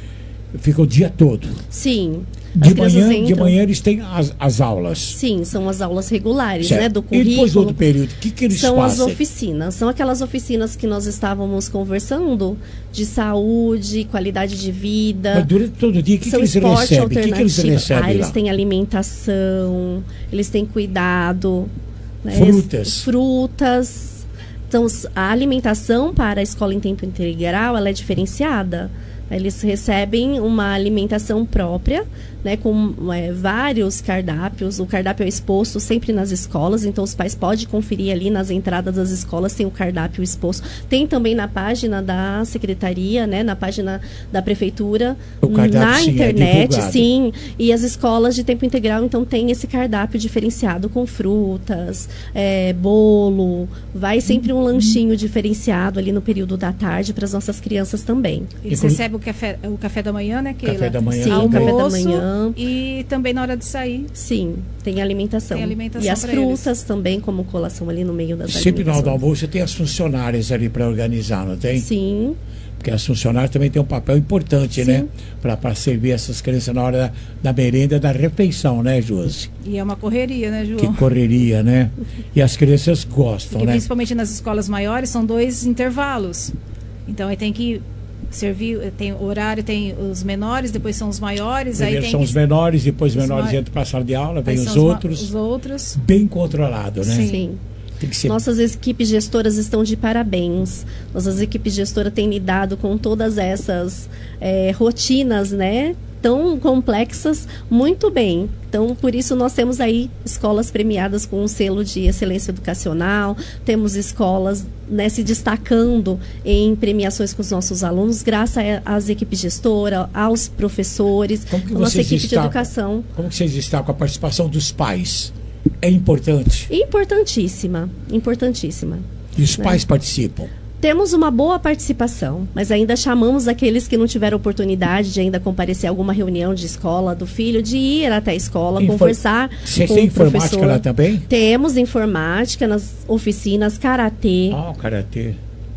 S4: fica o dia todo.
S21: Sim.
S4: De
S21: As crianças
S4: manhã, de
S21: entram-
S4: manhã eles têm as, as aulas.
S21: Sim, são as aulas regulares,
S4: Certo.
S21: né, do
S4: E
S21: currículo.
S4: depois do outro período, o que, que eles
S21: São
S4: fazem?
S21: as oficinas, são aquelas oficinas que nós estávamos conversando, de saúde, qualidade de vida.
S4: Mas durante todo o dia, o que, que
S21: São
S4: eles
S21: esporte
S4: recebem? O que, que eles
S21: alternativo.
S4: recebem
S21: Ah, eles
S4: lá?
S21: têm alimentação, eles têm cuidado. né,
S4: Frutas.
S21: eles- frutas. Então, s- a alimentação para a escola em tempo integral, ela é diferenciada. Eles recebem uma alimentação própria, né, com é, vários cardápios. O cardápio é exposto sempre nas escolas, então os pais podem conferir ali nas entradas das escolas, tem o cardápio exposto. Tem também na página da secretaria, né, na página da prefeitura,
S4: O cardápio,
S21: na
S4: sim, é
S21: internet,
S4: divulgado.
S21: sim. E as escolas de tempo integral, então, tem esse cardápio diferenciado com frutas, é, bolo. Vai sempre um lanchinho diferenciado ali no período da tarde para as nossas crianças também.
S20: Eles recebem o café, o café da manhã, né, Keila?
S4: Café da manhã.
S21: Sim,
S20: Almoço,
S21: o café da manhã.
S20: E também na hora de sair.
S21: Sim, tem alimentação.
S20: Tem alimentação
S21: e as
S20: pra
S21: frutas também, como colação ali no meio das
S4: Sempre na hora do
S21: alimentações.
S4: almoço tem as funcionárias ali para organizar, não tem?
S21: Sim.
S4: Porque as funcionárias também têm um papel importante,
S21: Sim.
S4: né? Para servir essas crianças na hora da, da merenda, da refeição, né, Josi?
S20: E é uma correria, né, João?
S4: Que correria, né? E as crianças gostam,
S20: Porque
S4: né?
S20: principalmente nas escolas maiores são dois intervalos. Então aí tem que servir, tem o horário, tem os menores, depois são os maiores, aí
S4: Primeiro
S20: tem
S4: são
S20: que...
S4: os menores, depois os
S20: os
S4: menores
S20: ma-
S4: entram para a sala de aula, vem
S20: aí
S4: os
S20: são ma-
S4: outros.
S20: Os outros.
S4: Bem controlado, né?
S21: Sim.
S4: Tem que ser.
S21: Nossas equipes gestoras estão de parabéns. Nossas equipes gestoras têm lidado com todas essas eh, rotinas, né? Tão complexas, muito bem. Então, por isso, nós temos aí escolas premiadas com um selo de excelência educacional, temos escolas, né, se destacando em premiações com os nossos alunos, graças a- às equipes gestoras, aos professores,
S4: Como que
S21: a nossa
S4: vocês
S21: equipe de
S4: destacam?
S21: educação.
S4: Como que vocês estão com a participação dos pais? É importante.
S21: Importantíssima, importantíssima.
S4: E os
S21: né?
S4: pais participam.
S21: Temos uma boa participação, mas ainda chamamos aqueles que não tiveram oportunidade de ainda comparecer a alguma reunião de escola do filho, de ir até a escola,
S4: Infor-
S21: conversar
S4: Vocês
S21: com
S4: têm
S21: o
S4: informática
S21: professor.
S4: lá também?
S21: Temos informática nas oficinas, karatê,
S4: Ah, o karatê.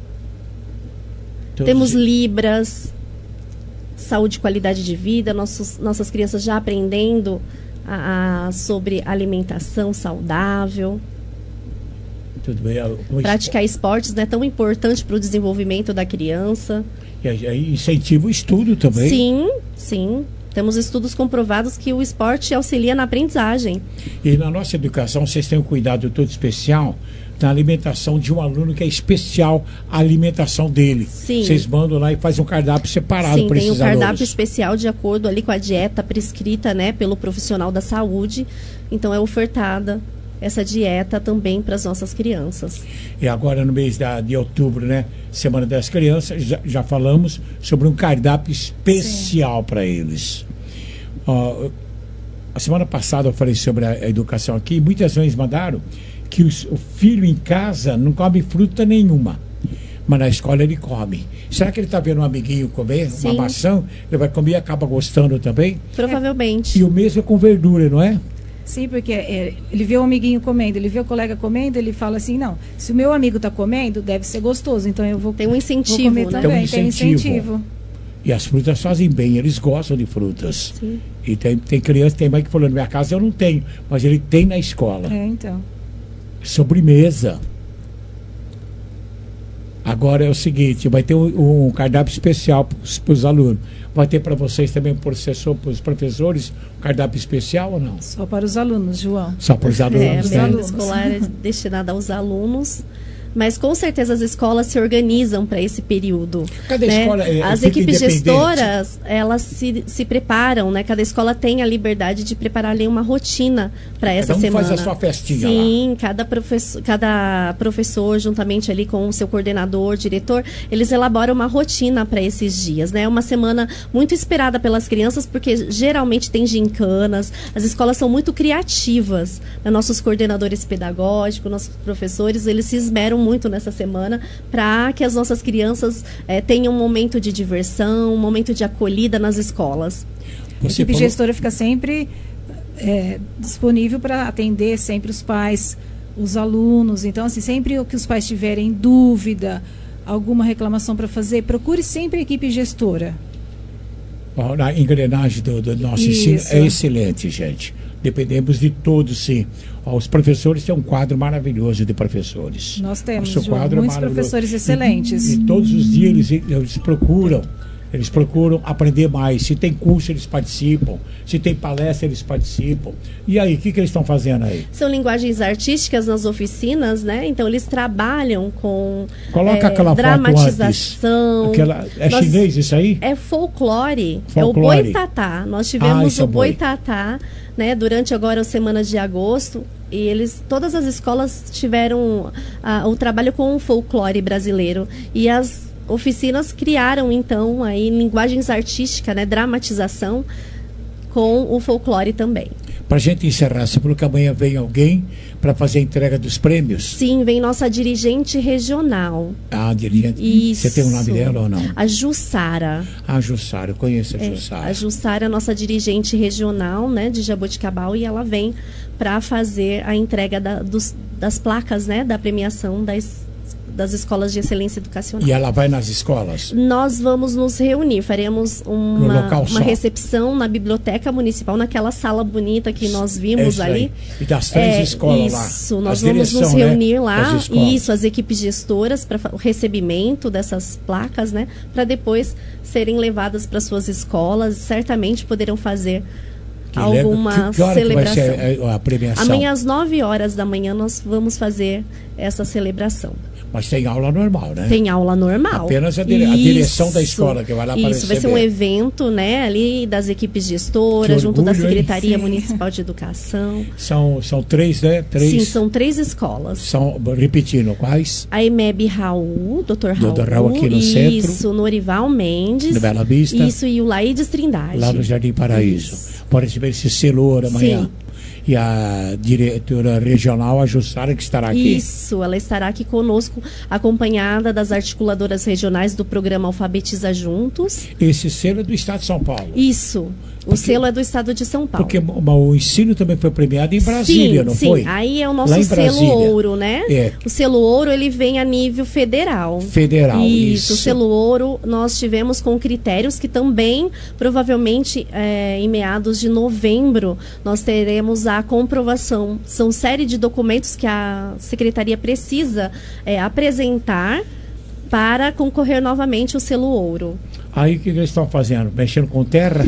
S4: Todos
S21: temos
S4: eles.
S21: libras, saúde e qualidade de vida, nossos, nossas crianças já aprendendo a- a- sobre alimentação saudável.
S4: Tudo bem. O
S21: Praticar esportes é tão importante para o desenvolvimento da criança.
S4: E aí incentiva o estudo também.
S21: Sim, sim. Temos estudos comprovados que o esporte auxilia na aprendizagem.
S4: E na nossa educação, vocês têm um cuidado todo especial na alimentação de um aluno que é especial a alimentação dele.
S21: Sim.
S4: Vocês mandam lá e fazem um cardápio separado
S21: Sim,
S4: para
S21: tem um
S4: esses
S21: cardápio
S4: alunos.
S21: especial de acordo ali com a dieta prescrita, né, pelo profissional da saúde. Então é ofertada essa dieta também para as nossas crianças.
S4: E agora no mês da, de outubro, né? Semana das Crianças, já, já falamos sobre um cardápio especial para eles. Ó, a semana passada eu falei sobre a, a educação aqui, e muitas vezes mandaram que os- o filho em casa não come fruta nenhuma. mas na escola ele come. Será que ele está vendo um amiguinho comer
S21: Sim.
S4: uma maçã? Ele vai comer e acaba gostando também?
S21: Provavelmente.
S4: E o mesmo é com verdura, não é?
S20: Sim, porque é, ele vê o amiguinho comendo, ele vê o colega comendo, ele fala assim, não, se o meu amigo está comendo, deve ser gostoso, então eu vou
S21: Tem um incentivo,
S20: vou comer
S21: né?
S20: também,
S4: Tem um incentivo.
S20: tem incentivo.
S4: E as frutas fazem bem, eles gostam de frutas.
S21: Sim.
S4: E tem, tem criança, tem mãe que falou, na minha casa eu não tenho, mas ele tem na escola.
S20: É, então.
S4: Sobremesa. Agora é o seguinte, vai ter um, um cardápio especial para os alunos. Vai ter para vocês também, professor, para os professores, um cardápio especial ou não?
S20: Só para os alunos, João.
S4: Só para os alunos,
S21: É, a
S4: né?
S21: merenda escolar é destinada aos alunos. Mas com certeza as escolas se organizam para esse período.
S4: Cada
S21: né?
S4: escola é,
S21: As
S4: fica
S21: equipes
S4: independente?
S21: gestoras, elas se, se preparam, né? Cada escola tem a liberdade de preparar ali uma rotina para essa
S4: Cada um
S21: semana.
S4: faz a sua festinha lá.
S21: Sim, cada professor, cada professor, juntamente ali com o seu coordenador, diretor, eles elaboram uma rotina para esses dias, né? Uma semana muito esperada pelas crianças, porque geralmente tem gincanas, as escolas são muito criativas, né? Nossos coordenadores pedagógicos, nossos professores, eles se esmeram muito nessa semana para que as nossas crianças eh, tenham um momento de diversão, um momento de acolhida nas escolas.
S20: A equipe gestora fica sempre é, disponível para atender sempre os pais, os alunos. Então, assim, sempre o que os pais tiverem dúvida, alguma reclamação para fazer, procure sempre a equipe gestora.
S4: A engrenagem do, do nosso
S20: Isso.
S4: ensino é excelente, gente. Dependemos de todos, sim. Ó, os professores têm um quadro maravilhoso de professores.
S20: Nós temos,
S4: Nosso
S20: João,
S4: quadro é
S20: muitos
S4: maravilhoso.
S20: professores excelentes.
S4: E, e todos os dias eles, eles procuram, eles procuram aprender mais. Se tem curso, eles participam. Se tem palestra, eles participam. E aí, o que, que eles estão fazendo aí?
S21: São linguagens artísticas nas oficinas, né? Então eles trabalham com
S4: Coloca
S21: é,
S4: aquela
S21: dramatização.
S4: foto antes. Aquela, é
S21: Nós-
S4: chinês isso aí?
S21: É folclore, é o
S4: Folclore.
S21: boitatá. Nós
S4: Ah,
S21: tivemos
S4: isso é
S21: o
S4: boi.
S21: boitatá, né, durante agora a semana de agosto, e eles, todas as escolas tiveram ah, o trabalho com o folclore brasileiro, e as oficinas criaram então aí linguagens artísticas, né, dramatização com o folclore também.
S4: Para a gente encerrar, você falou que amanhã vem alguém para fazer a entrega dos prêmios?
S21: Sim, vem nossa dirigente regional.
S4: Ah, dirigente.
S21: Isso.
S4: Você tem o nome dela ou não?
S21: A Jussara.
S4: A Jussara, eu conheço a
S21: É,
S4: Jussara.
S21: a Jussara é a nossa dirigente regional, né, de Jaboticabal, e ela vem para fazer a entrega da- dos- das placas, né, da premiação das, das escolas de excelência educacional.
S4: E ela vai nas escolas?
S21: Nós vamos nos reunir, faremos uma,
S4: local
S21: uma
S4: só?
S21: recepção na Biblioteca Municipal, naquela sala bonita que nós vimos
S4: Isso
S21: ali.
S4: aí. E das três escolas lá?
S21: Isso, nós
S4: As
S21: vamos
S4: direção,
S21: nos
S4: né,
S21: reunir lá,
S4: das escolas.
S21: isso, as equipes gestoras, para o recebimento dessas placas, né, para depois serem levadas para suas escolas, certamente poderão fazer
S4: Que legal.
S21: alguma
S4: Que- que hora que vai
S21: celebração.
S4: ser a- a premiação?
S21: Amanhã às nove horas da manhã nós vamos fazer essa celebração.
S4: Mas tem aula normal, né?
S21: Tem aula normal.
S4: Apenas a, dire- a direção da
S21: Isso.
S4: escola que vai lá para
S21: Isso, vai ser um
S4: receber.
S21: evento, né, ali das equipes gestoras,
S4: Que
S21: junto da
S4: orgulho, hein?
S21: Secretaria
S4: Sim.
S21: Municipal de Educação.
S4: São, são três, né? Três.
S21: Sim, são três escolas.
S4: São, repetindo, quais?
S21: A E M E B Raul, doutor Raul.
S4: doutor Raul aqui no
S21: isso,
S4: centro.
S21: Isso, Norival Mendes.
S4: No Bela Vista.
S21: Isso, e o Laídes Trindade.
S4: Lá no Jardim Paraíso. Pode receber esse selo ouro amanhã.
S21: Sim.
S4: E a diretora regional, a Jussara, que estará aqui.
S21: Isso, ela estará aqui conosco, acompanhada das articuladoras regionais do programa Alfabetiza Juntos.
S4: Esse selo é do Estado de São Paulo.
S21: Isso, o selo é do estado de São Paulo.
S4: Porque o o ensino também foi premiado em Brasília,
S21: sim,
S4: não
S21: sim.
S4: foi?
S21: Aí é o nosso
S4: Lá em
S21: selo
S4: Brasília.
S21: ouro, né?
S4: É.
S21: O selo ouro, ele vem a nível federal.
S4: Federal,
S21: Isso,
S4: isso.
S21: o selo ouro nós tivemos com critérios que também, provavelmente, é, em meados de novembro, nós teremos a comprovação. São série de documentos que a secretaria precisa é, apresentar para concorrer novamente ao selo ouro.
S4: Aí o que eles estão fazendo? Mexendo com terra?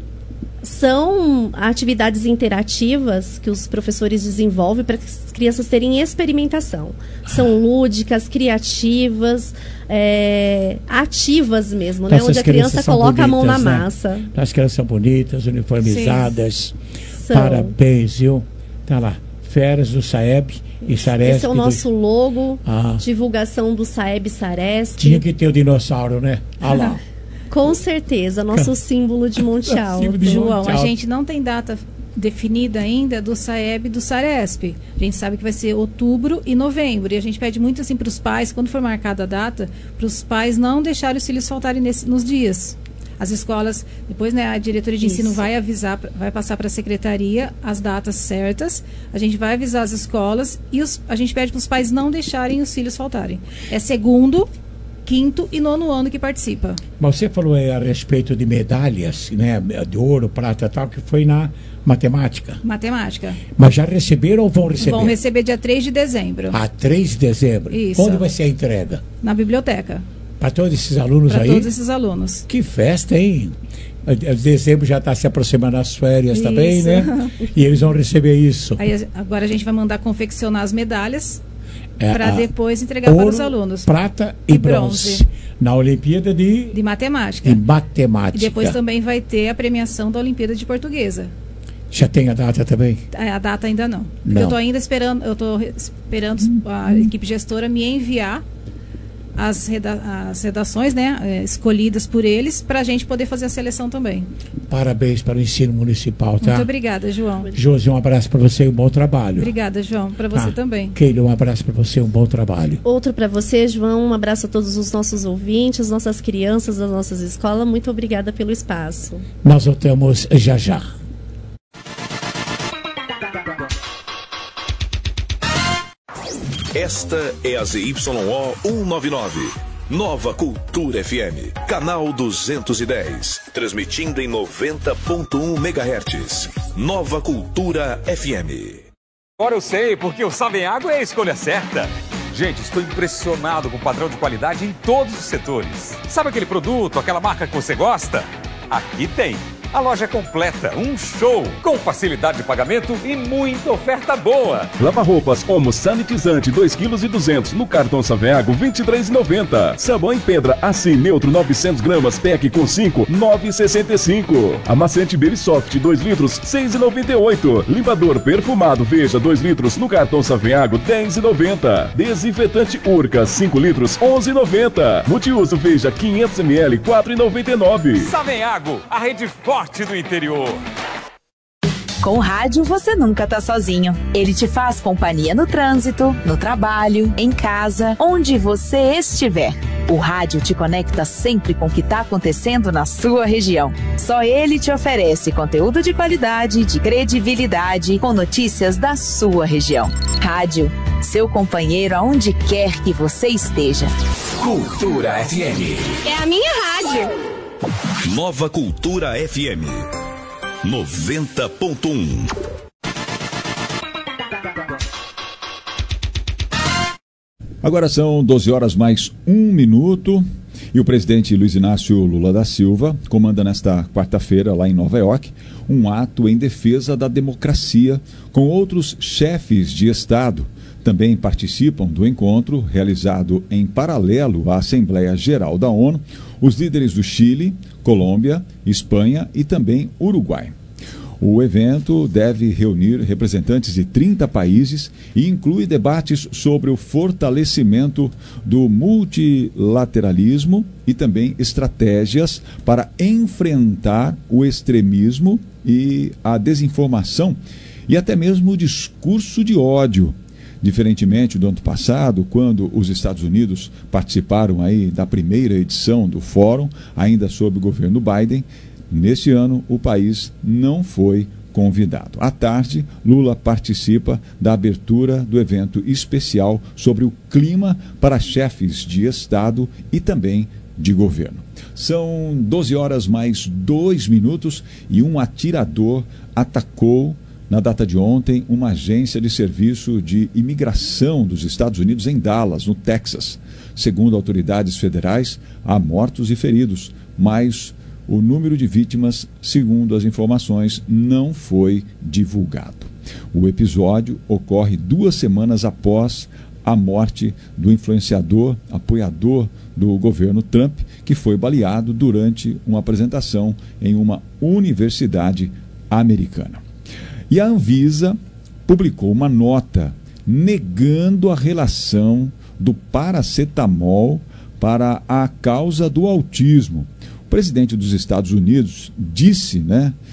S21: São atividades interativas que os professores desenvolvem para as crianças terem experimentação. São lúdicas, criativas, é, ativas mesmo, né?
S4: Essas
S21: Onde a
S4: crianças
S21: criança
S4: são
S21: coloca a mão na
S4: bonitas, né?
S21: massa.
S4: As crianças são bonitas, uniformizadas.
S21: São.
S4: Parabéns, viu? Tá lá. Feras do Saeb e Saresp.
S21: Esse é o nosso logo,
S4: Ah.
S21: divulgação do Saeb Saresp.
S4: Tinha que ter o dinossauro, né? Olha lá.
S21: Com certeza, nosso símbolo de Monte Alto.
S20: João, a gente não tem data definida ainda do SAEB e do SARESP. A gente sabe que vai ser outubro e novembro. E a gente pede muito assim para os pais, quando for marcada a data, para os pais não deixarem os filhos faltarem nesse, nos dias. As escolas, depois, né, a diretoria de ensino Isso. vai avisar, vai passar para a secretaria as datas certas, a gente vai avisar as escolas e os, a gente pede para os pais não deixarem os filhos faltarem. É segundo, quinto e nono ano que participa.
S4: Mas você falou aí a respeito de medalhas, né, de ouro, prata e tal, que foi na matemática.
S20: Matemática.
S4: Mas já receberam ou vão receber?
S20: Vão receber dia três de dezembro.
S4: Ah, três de dezembro.
S20: Isso.
S4: Onde vai ser a entrega?
S20: Na biblioteca.
S4: Para todos esses alunos
S20: pra
S4: aí?
S20: Para todos esses alunos.
S4: Que festa, hein? Dezembro já está se aproximando das férias
S20: isso.
S4: também, né? E eles vão receber isso.
S20: Aí, agora a gente vai mandar confeccionar as medalhas
S4: é,
S20: para depois entregar
S4: ouro,
S20: para os alunos.
S4: Prata e, e bronze. bronze. Na Olimpíada de...
S20: De Matemática.
S4: De Matemática.
S20: E depois também vai ter a premiação da Olimpíada de Portuguesa.
S4: Já tem a data também?
S20: A data ainda não.
S4: não.
S20: Eu estou ainda esperando, eu estou esperando a equipe gestora me enviar As, reda as redações, né, é, escolhidas por eles, para a gente poder fazer a seleção também.
S4: Parabéns para o ensino municipal, tá?
S20: Muito obrigada, João.
S4: Josi, um abraço para você e um bom trabalho.
S20: Obrigada, João. Para você
S4: tá.
S20: também.
S4: Keila, um abraço para você e um bom trabalho.
S21: Outro para você, João. Um abraço a todos os nossos ouvintes, nossas crianças das nossas escolas. Muito obrigada pelo espaço.
S4: Nós voltamos já já.
S1: Esta é a Z Y O cento e noventa e nove, Nova Cultura F M, canal duzentos e dez, transmitindo em noventa ponto um megahertz. Nova Cultura F M.
S8: Agora eu sei, porque o Saveago é a escolha certa. Gente, estou impressionado com o padrão de qualidade em todos os setores. Sabe aquele produto, aquela marca que você gosta? Aqui tem. A loja completa, um show, com facilidade de pagamento e muita oferta boa.
S9: Lava-roupas Omo Sanitizante dois quilos e duzentos no cartão Saveago vinte e três reais e noventa centavos. Sabão em pedra Assim Neutro novecentos gramas pack com cinco, nove reais e sessenta e cinco centavos. Amaciante Baby Soft dois litros, seis reais e noventa e oito centavos. Limpador perfumado Veja dois litros no cartão Saveago dez reais e noventa centavos. Desinfetante Urca cinco litros, onze reais e noventa centavos. Multiuso Veja quinhentos mililitros, quatro reais e noventa e nove centavos.
S8: Saveago, a rede forte do interior.
S2: Com o rádio você nunca tá sozinho. Ele te faz companhia no trânsito, no trabalho, em casa, onde você estiver. O rádio te conecta sempre com o que está acontecendo na sua região. Só ele te oferece conteúdo de qualidade, de credibilidade, com notícias da sua região. Rádio, seu companheiro aonde quer que você esteja.
S1: Cultura F M.
S6: É a minha rádio.
S1: Nova Cultura F M noventa ponto um.
S13: Agora são doze horas mais um minuto e o presidente Luiz Inácio Lula da Silva comanda nesta quarta-feira lá em Nova York um ato em defesa da democracia com outros chefes de Estado. Também participam do encontro, realizado em paralelo à Assembleia Geral da ONU, os líderes do Chile, Colômbia, Espanha e também Uruguai. O evento deve reunir representantes de trinta países e inclui debates sobre o fortalecimento do multilateralismo e também estratégias para enfrentar o extremismo e a desinformação e até mesmo o discurso de ódio. Diferentemente do ano passado, quando os Estados Unidos participaram aí da primeira edição do fórum, ainda sob o governo Biden, neste ano o país não foi convidado. À tarde, Lula participa da abertura do evento especial sobre o clima para chefes de Estado e também de governo. São doze horas mais dois minutos e um atirador atacou na data de ontem, uma agência de serviço de imigração dos Estados Unidos em Dallas, no Texas. Segundo autoridades federais, há mortos e feridos, mas o número de vítimas, segundo as informações, não foi divulgado. O episódio ocorre duas semanas após a morte do influenciador, apoiador do governo Trump, que foi baleado durante uma apresentação em uma universidade americana. E a Anvisa publicou uma nota negando a relação do paracetamol para a causa do autismo. O presidente dos Estados Unidos disse, né,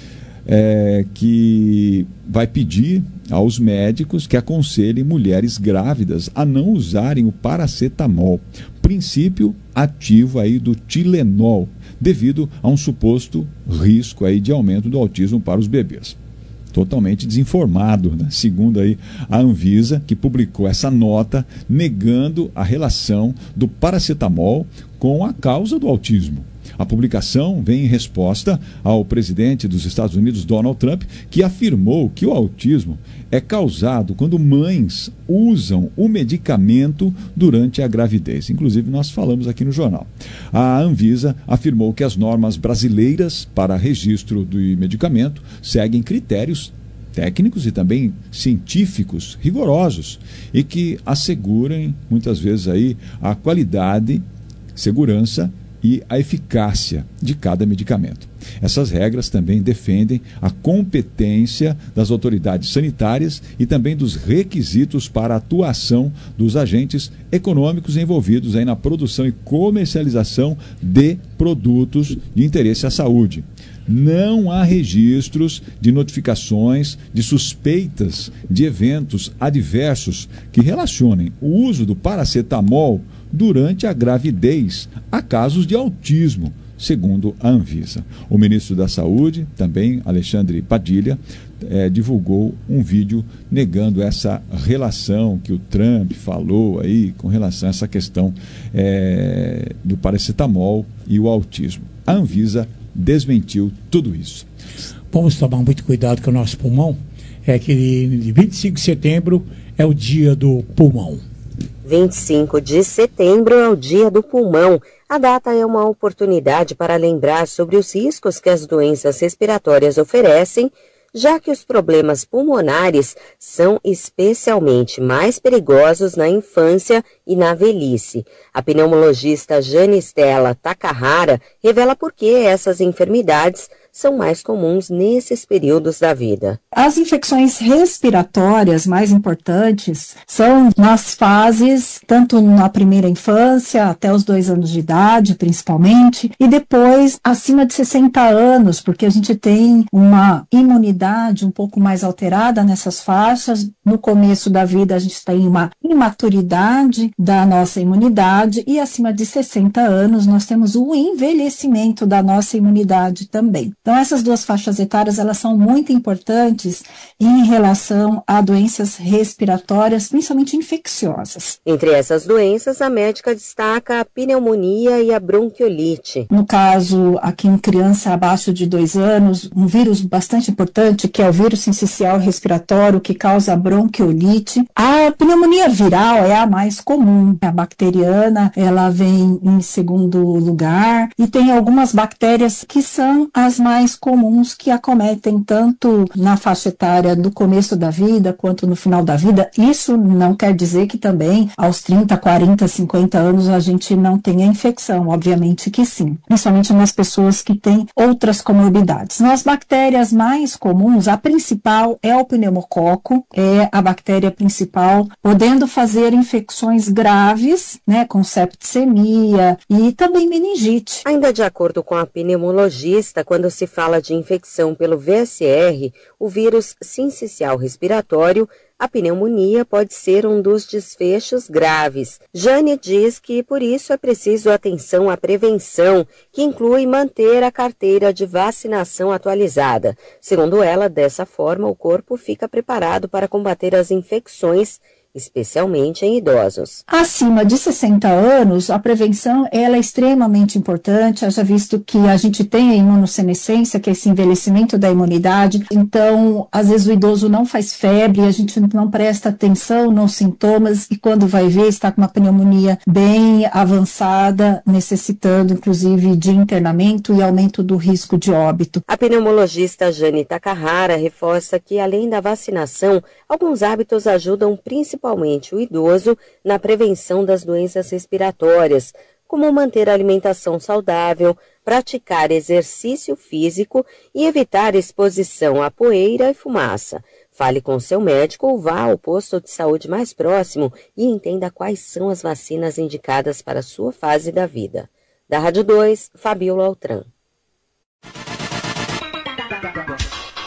S13: é, que vai pedir aos médicos que aconselhem mulheres grávidas a não usarem o paracetamol, princípio ativo aí do Tilenol, devido a um suposto risco aí de aumento do autismo para os bebês. Totalmente desinformado, né? Segundo aí a Anvisa, que publicou essa nota negando a relação do paracetamol com a causa do autismo. A publicação vem em resposta ao presidente dos Estados Unidos, Donald Trump, que afirmou que o autismo é causado quando mães usam o medicamento durante a gravidez. Inclusive, nós falamos aqui no jornal. A Anvisa afirmou que as normas brasileiras para registro do medicamento seguem critérios técnicos e também científicos rigorosos e que assegurem, muitas vezes, aí, a qualidade, segurança e a eficácia de cada medicamento. Essas regras também defendem a competência das autoridades sanitárias e também dos requisitos para a atuação dos agentes econômicos envolvidos aí na produção e comercialização de produtos de interesse à saúde. Não há registros de notificações de suspeitas de eventos adversos que relacionem o uso do paracetamol durante a gravidez a casos de autismo, segundo a Anvisa. O ministro da Saúde, também Alexandre Padilha, eh, divulgou um vídeo negando essa relação que o Trump falou aí com relação a essa questão eh, do paracetamol e o autismo. A Anvisa desmentiu tudo isso.
S4: Vamos tomar muito cuidado com o nosso pulmão. É que vinte e cinco de setembro é o dia do pulmão.
S15: vinte e cinco de setembro é o Dia do Pulmão. A data é uma oportunidade para lembrar sobre os riscos que as doenças respiratórias oferecem, já que os problemas pulmonares são especialmente mais perigosos na infância e na velhice. A pneumologista Jane Stella Takahara revela por que essas enfermidades são mais comuns nesses períodos da vida.
S22: As infecções respiratórias mais importantes são nas fases, tanto na primeira infância, até os dois anos de idade, principalmente, e depois acima de sessenta anos, porque a gente tem uma imunidade um pouco mais alterada nessas faixas. No começo da vida a gente tem uma imaturidade da nossa imunidade e acima de sessenta anos nós temos o envelhecimento da nossa imunidade também. Então, essas duas faixas etárias, elas são muito importantes em relação a doenças respiratórias, principalmente infecciosas.
S15: Entre essas doenças, a médica destaca a pneumonia e a bronquiolite.
S22: No caso, aqui em criança abaixo de dois anos, um vírus bastante importante, que é o vírus sincicial respiratório, que causa a bronquiolite. A pneumonia viral é a mais comum. A bacteriana, ela vem em segundo lugar, e tem algumas bactérias que são as mais mais comuns que acometem tanto na faixa etária do começo da vida quanto no final da vida. Isso não quer dizer que também aos trinta, quarenta, cinquenta anos a gente não tenha infecção, obviamente que sim, principalmente nas pessoas que têm outras comorbidades. Nas bactérias mais comuns, a principal é o pneumococo, é a bactéria principal, podendo fazer infecções graves, né, com septicemia e também meningite.
S15: Ainda de acordo com a pneumologista, quando se fala de infecção pelo V S R, o vírus sincicial respiratório, a pneumonia pode ser um dos desfechos graves. Jane diz que por isso é preciso atenção à prevenção, que inclui manter a carteira de vacinação atualizada. Segundo ela, dessa forma o corpo fica preparado para combater as infecções, especialmente em idosos.
S22: Acima de sessenta anos, a prevenção ela é extremamente importante, haja visto que a gente tem a imunossenescência, que é esse envelhecimento da imunidade, então, às vezes o idoso não faz febre, a gente não presta atenção nos sintomas e quando vai ver está com uma pneumonia bem avançada, necessitando inclusive de internamento e aumento do risco de óbito.
S15: A pneumologista Jane Takahara reforça que, além da vacinação, alguns hábitos ajudam principalmente principalmente o idoso, na prevenção das doenças respiratórias, como manter a alimentação saudável, praticar exercício físico e evitar exposição à poeira e fumaça. Fale com seu médico ou vá ao posto de saúde mais próximo e entenda quais são as vacinas indicadas para a sua fase da vida. Da Rádio dois, Fabiola Altran.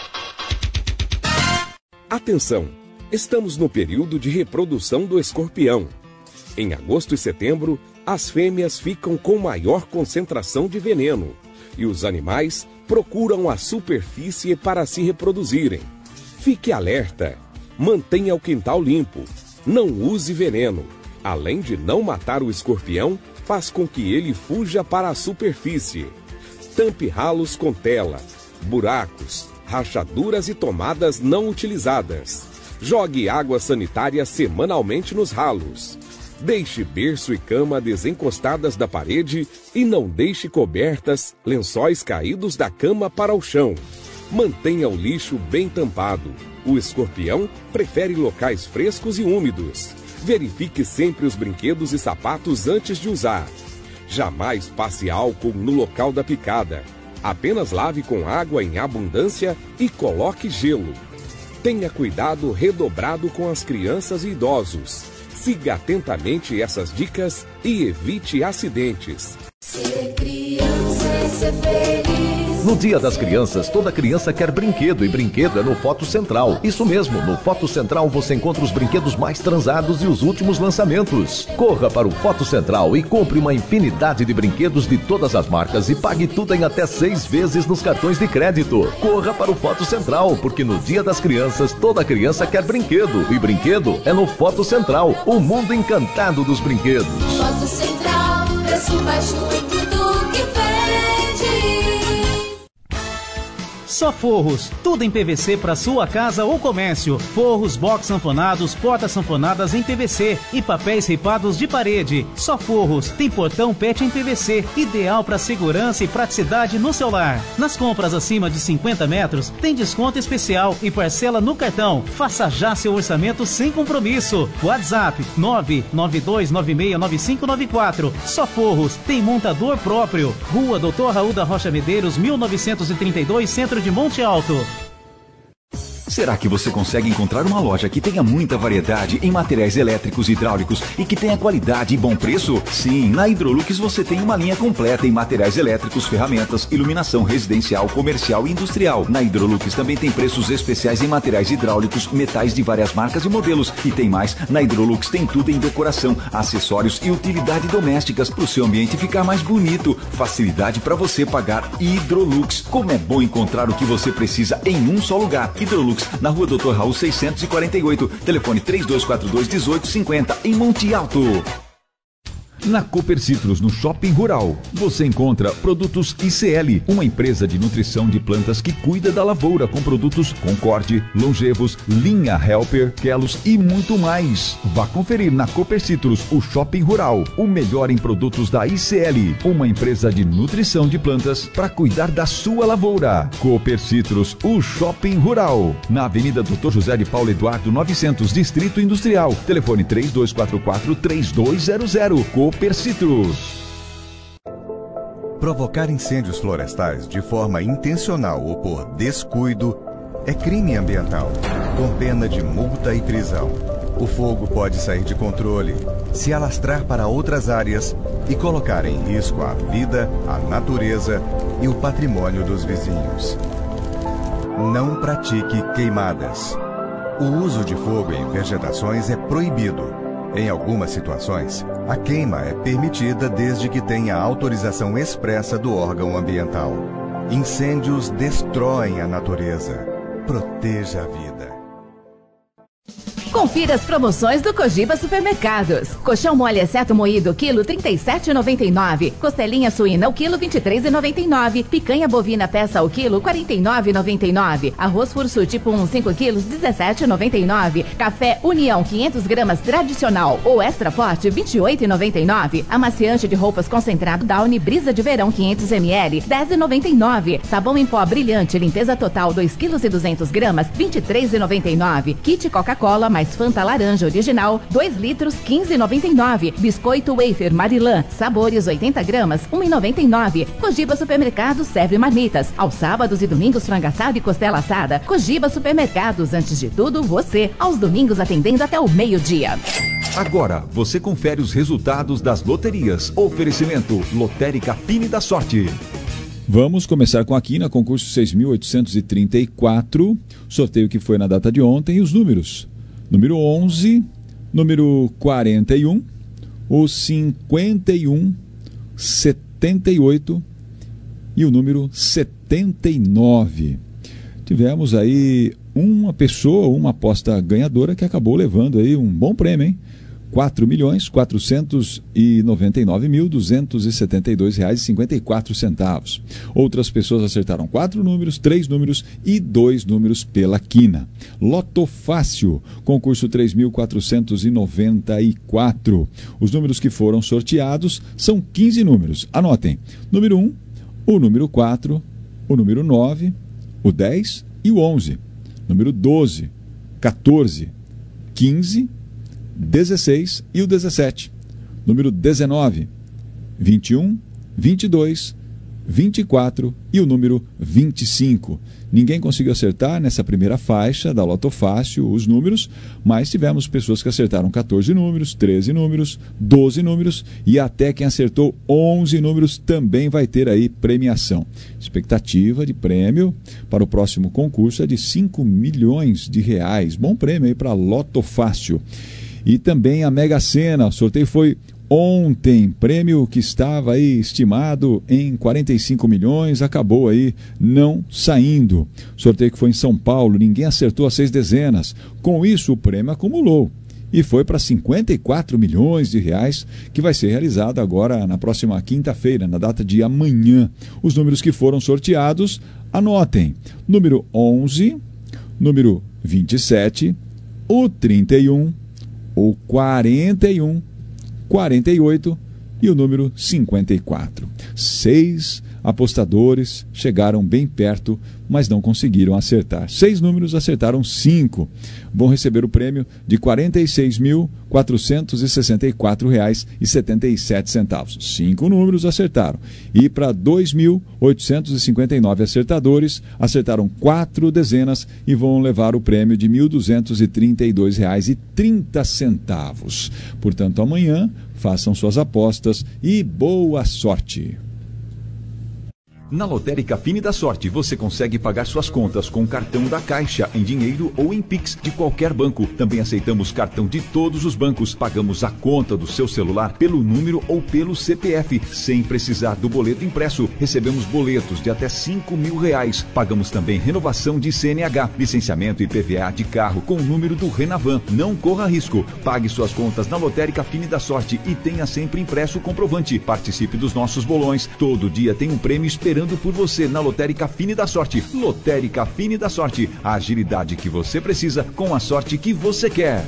S12: Atenção! Estamos no período de reprodução do escorpião. Em agosto e setembro, as fêmeas ficam com maior concentração de veneno e os animais procuram a superfície para se reproduzirem. Fique alerta! Mantenha o quintal limpo. Não use veneno. Além de não matar o escorpião, faz com que ele fuja para a superfície. Tampe ralos com tela, buracos, rachaduras e tomadas não utilizadas. Jogue água sanitária semanalmente nos ralos. Deixe berço e cama desencostadas da parede e não deixe cobertas, lençóis caídos da cama para o chão. Mantenha o lixo bem tampado. O escorpião prefere locais frescos e úmidos. Verifique sempre os brinquedos e sapatos antes de usar. Jamais passe álcool no local da picada. Apenas lave com água em abundância e coloque gelo. Tenha cuidado redobrado com as crianças e idosos. Siga atentamente essas dicas e evite acidentes.
S6: Ser criança é ser feliz.
S11: No Dia das Crianças, toda criança quer brinquedo e brinquedo é no Foto Central. Isso mesmo, no Foto Central você encontra os brinquedos mais transados e os últimos lançamentos. Corra para o Foto Central e compre uma infinidade de brinquedos de todas as marcas e pague tudo em até seis vezes nos cartões de crédito. Corra para o Foto Central, porque no Dia das Crianças, toda criança quer brinquedo e brinquedo é no Foto Central, o mundo encantado dos brinquedos.
S6: Foto Central, preço baixo em tudo que pede.
S16: Só Forros, tudo em P V C para sua casa ou comércio. Forros, box sanfonados, portas sanfonadas em P V C e papéis ripados de parede. Só Forros, tem portão pet em P V C, ideal para segurança e praticidade no seu lar. Nas compras acima de cinquenta metros, tem desconto especial e parcela no cartão. Faça já seu orçamento sem compromisso. WhatsApp nove nove dois nove seis nove cinco nove quatro. Só Forros, tem montador próprio. Rua doutor Raul da Rocha Medeiros, mil novecentos e trinta e dois, Centro de Monte Alto.
S5: Será que você consegue encontrar uma loja que tenha muita variedade em materiais elétricos e hidráulicos e que tenha qualidade e bom preço? Sim, na Hidrolux você tem uma linha completa em materiais elétricos, ferramentas, iluminação residencial, comercial e industrial. Na Hidrolux também tem preços especiais em materiais hidráulicos, metais de várias marcas e modelos. E tem mais, na Hidrolux tem tudo em decoração, acessórios e utilidade domésticas para o seu ambiente ficar mais bonito. Facilidade para você pagar. Hidrolux. Como é bom encontrar o que você precisa em um só lugar. Hidrolux, na rua doutor Raul seiscentos e quarenta e oito, telefone três dois quatro dois, um oito cinco zero, em Monte Alto. Na Cooper Citrus, no Shopping Rural, você encontra produtos I C L, uma empresa de nutrição de plantas que cuida da lavoura com produtos Concorde, Longevos, Linha Helper, Kelos e muito mais. Vá conferir na Cooper Citrus, o Shopping Rural, o melhor em produtos da I C L, uma empresa de nutrição de plantas para cuidar da sua lavoura. Cooper Citrus, o Shopping Rural, na Avenida doutor José de Paulo Eduardo novecentos, Distrito Industrial, telefone três dois quatro quatro, três dois zero zero. Cooper Citrus.
S14: Provocar incêndios florestais de forma intencional ou por descuido é crime ambiental, com pena de multa e prisão. O fogo pode sair de controle, se alastrar para outras áreas e colocar em risco a vida, a natureza e o patrimônio dos vizinhos. Não pratique queimadas. O uso de fogo em vegetações é proibido. Em algumas situações, a queima é permitida desde que tenha autorização expressa do órgão ambiental. Incêndios destroem a natureza. Proteja a vida.
S2: Confira as promoções do Cogiba Supermercados. Colchão mole exceto moído, quilo trinta e sete reais e noventa e nove centavos. Costelinha suína, o quilo vinte e três reais e noventa e nove centavos. Picanha bovina peça, o quilo quarenta e nove reais e noventa e nove centavos. Arroz furso tipo um, cinco quilos, dezessete reais e noventa e nove centavos. Café União, quinhentas gramas tradicional ou extra forte, vinte e oito reais e noventa e nove centavos. Amaciante de roupas concentrado Downy Brisa de Verão, quinhentos mililitros, dez reais e noventa e nove centavos. Sabão em pó brilhante, limpeza total, dois quilos e duzentas gramas, vinte e três reais e noventa e nove centavos. Kit Coca-Cola mais Fanta laranja original, dois litros, quinze reais e noventa e nove centavos. Biscoito Wafer Marilã, sabores oitenta gramas, um real e noventa e nove centavos. Cogiba Supermercados serve marmitas. Aos sábados e domingos, frango assado e costela assada. Cogiba Supermercados, antes de tudo, você. Aos domingos, atendendo até o meio-dia.
S5: Agora, você confere os resultados das loterias. Oferecimento Lotérica Fine da Sorte.
S13: Vamos começar com a quina, concurso seis mil oitocentos e trinta e quatro, sorteio que foi na data de ontem, e os números. Número onze, número quarenta e um, o cinquenta e um, setenta e oito e o número setenta e nove. Tivemos aí uma pessoa, uma aposta ganhadora que acabou levando aí um bom prêmio, hein? quatro milhões quatrocentos e noventa e nove mil duzentos e setenta e dois reais e cinquenta e quatro centavos. Outras pessoas acertaram quatro números, três números e dois números pela quina. Loto Fácil, concurso três mil quatrocentos e noventa e quatro. Os números que foram sorteados são quinze números. Anotem: número um, o número quatro, o número nove, o dez e o onze. Número doze, quatorze, quinze, dezesseis e o dezessete. Número dezenove, vinte e um, vinte e dois, vinte e quatro e o número vinte e cinco. Ninguém conseguiu acertar nessa primeira faixa da Loto Fácil os números, mas tivemos pessoas que acertaram quatorze números, treze números, doze números e até quem acertou onze números também vai ter aí premiação. Expectativa de prêmio para o próximo concurso é de cinco milhões de reais. Bom prêmio aí para Loto Fácil. E também a Mega Sena, o sorteio foi ontem, prêmio que estava aí estimado em quarenta e cinco milhões, acabou aí não saindo. Sorteio que foi em São Paulo, ninguém acertou as seis dezenas. Com isso, o prêmio acumulou e foi para cinquenta e quatro milhões de reais, que vai ser realizado agora na próxima quinta-feira, na data de amanhã. Os números que foram sorteados, anotem: número onze, número vinte e sete, o trinta e um, o quarenta e um, quarenta e oito e o número cinquenta e quatro. Seis apostadores chegaram bem perto, mas não conseguiram acertar. Seis números acertaram cinco. Vão receber o prêmio de quarenta e seis mil quatrocentos e sessenta e quatro reais e setenta e sete centavos. Cinco números acertaram. E para dois mil oitocentos e cinquenta e nove acertadores, acertaram quatro dezenas e vão levar o prêmio de mil duzentos e trinta e dois reais e trinta centavos. Portanto, amanhã façam suas apostas e boa sorte.
S5: Na Lotérica Fine da Sorte, você consegue pagar suas contas com cartão da Caixa, em dinheiro ou em Pix de qualquer banco. Também aceitamos cartão de todos os bancos. Pagamos a conta do seu celular pelo número ou pelo C P F, sem precisar do boleto impresso. Recebemos boletos de até cinco mil reais. Pagamos também renovação de C N H, licenciamento e I P V A de carro com o número do Renavan. Não corra risco. Pague suas contas na Lotérica Fine da Sorte e tenha sempre impresso o comprovante. Participe dos nossos bolões. Todo dia tem um prêmio esperando por você na Lotérica Fine da Sorte. Lotérica Fine da Sorte, a agilidade que você precisa com a sorte que você quer.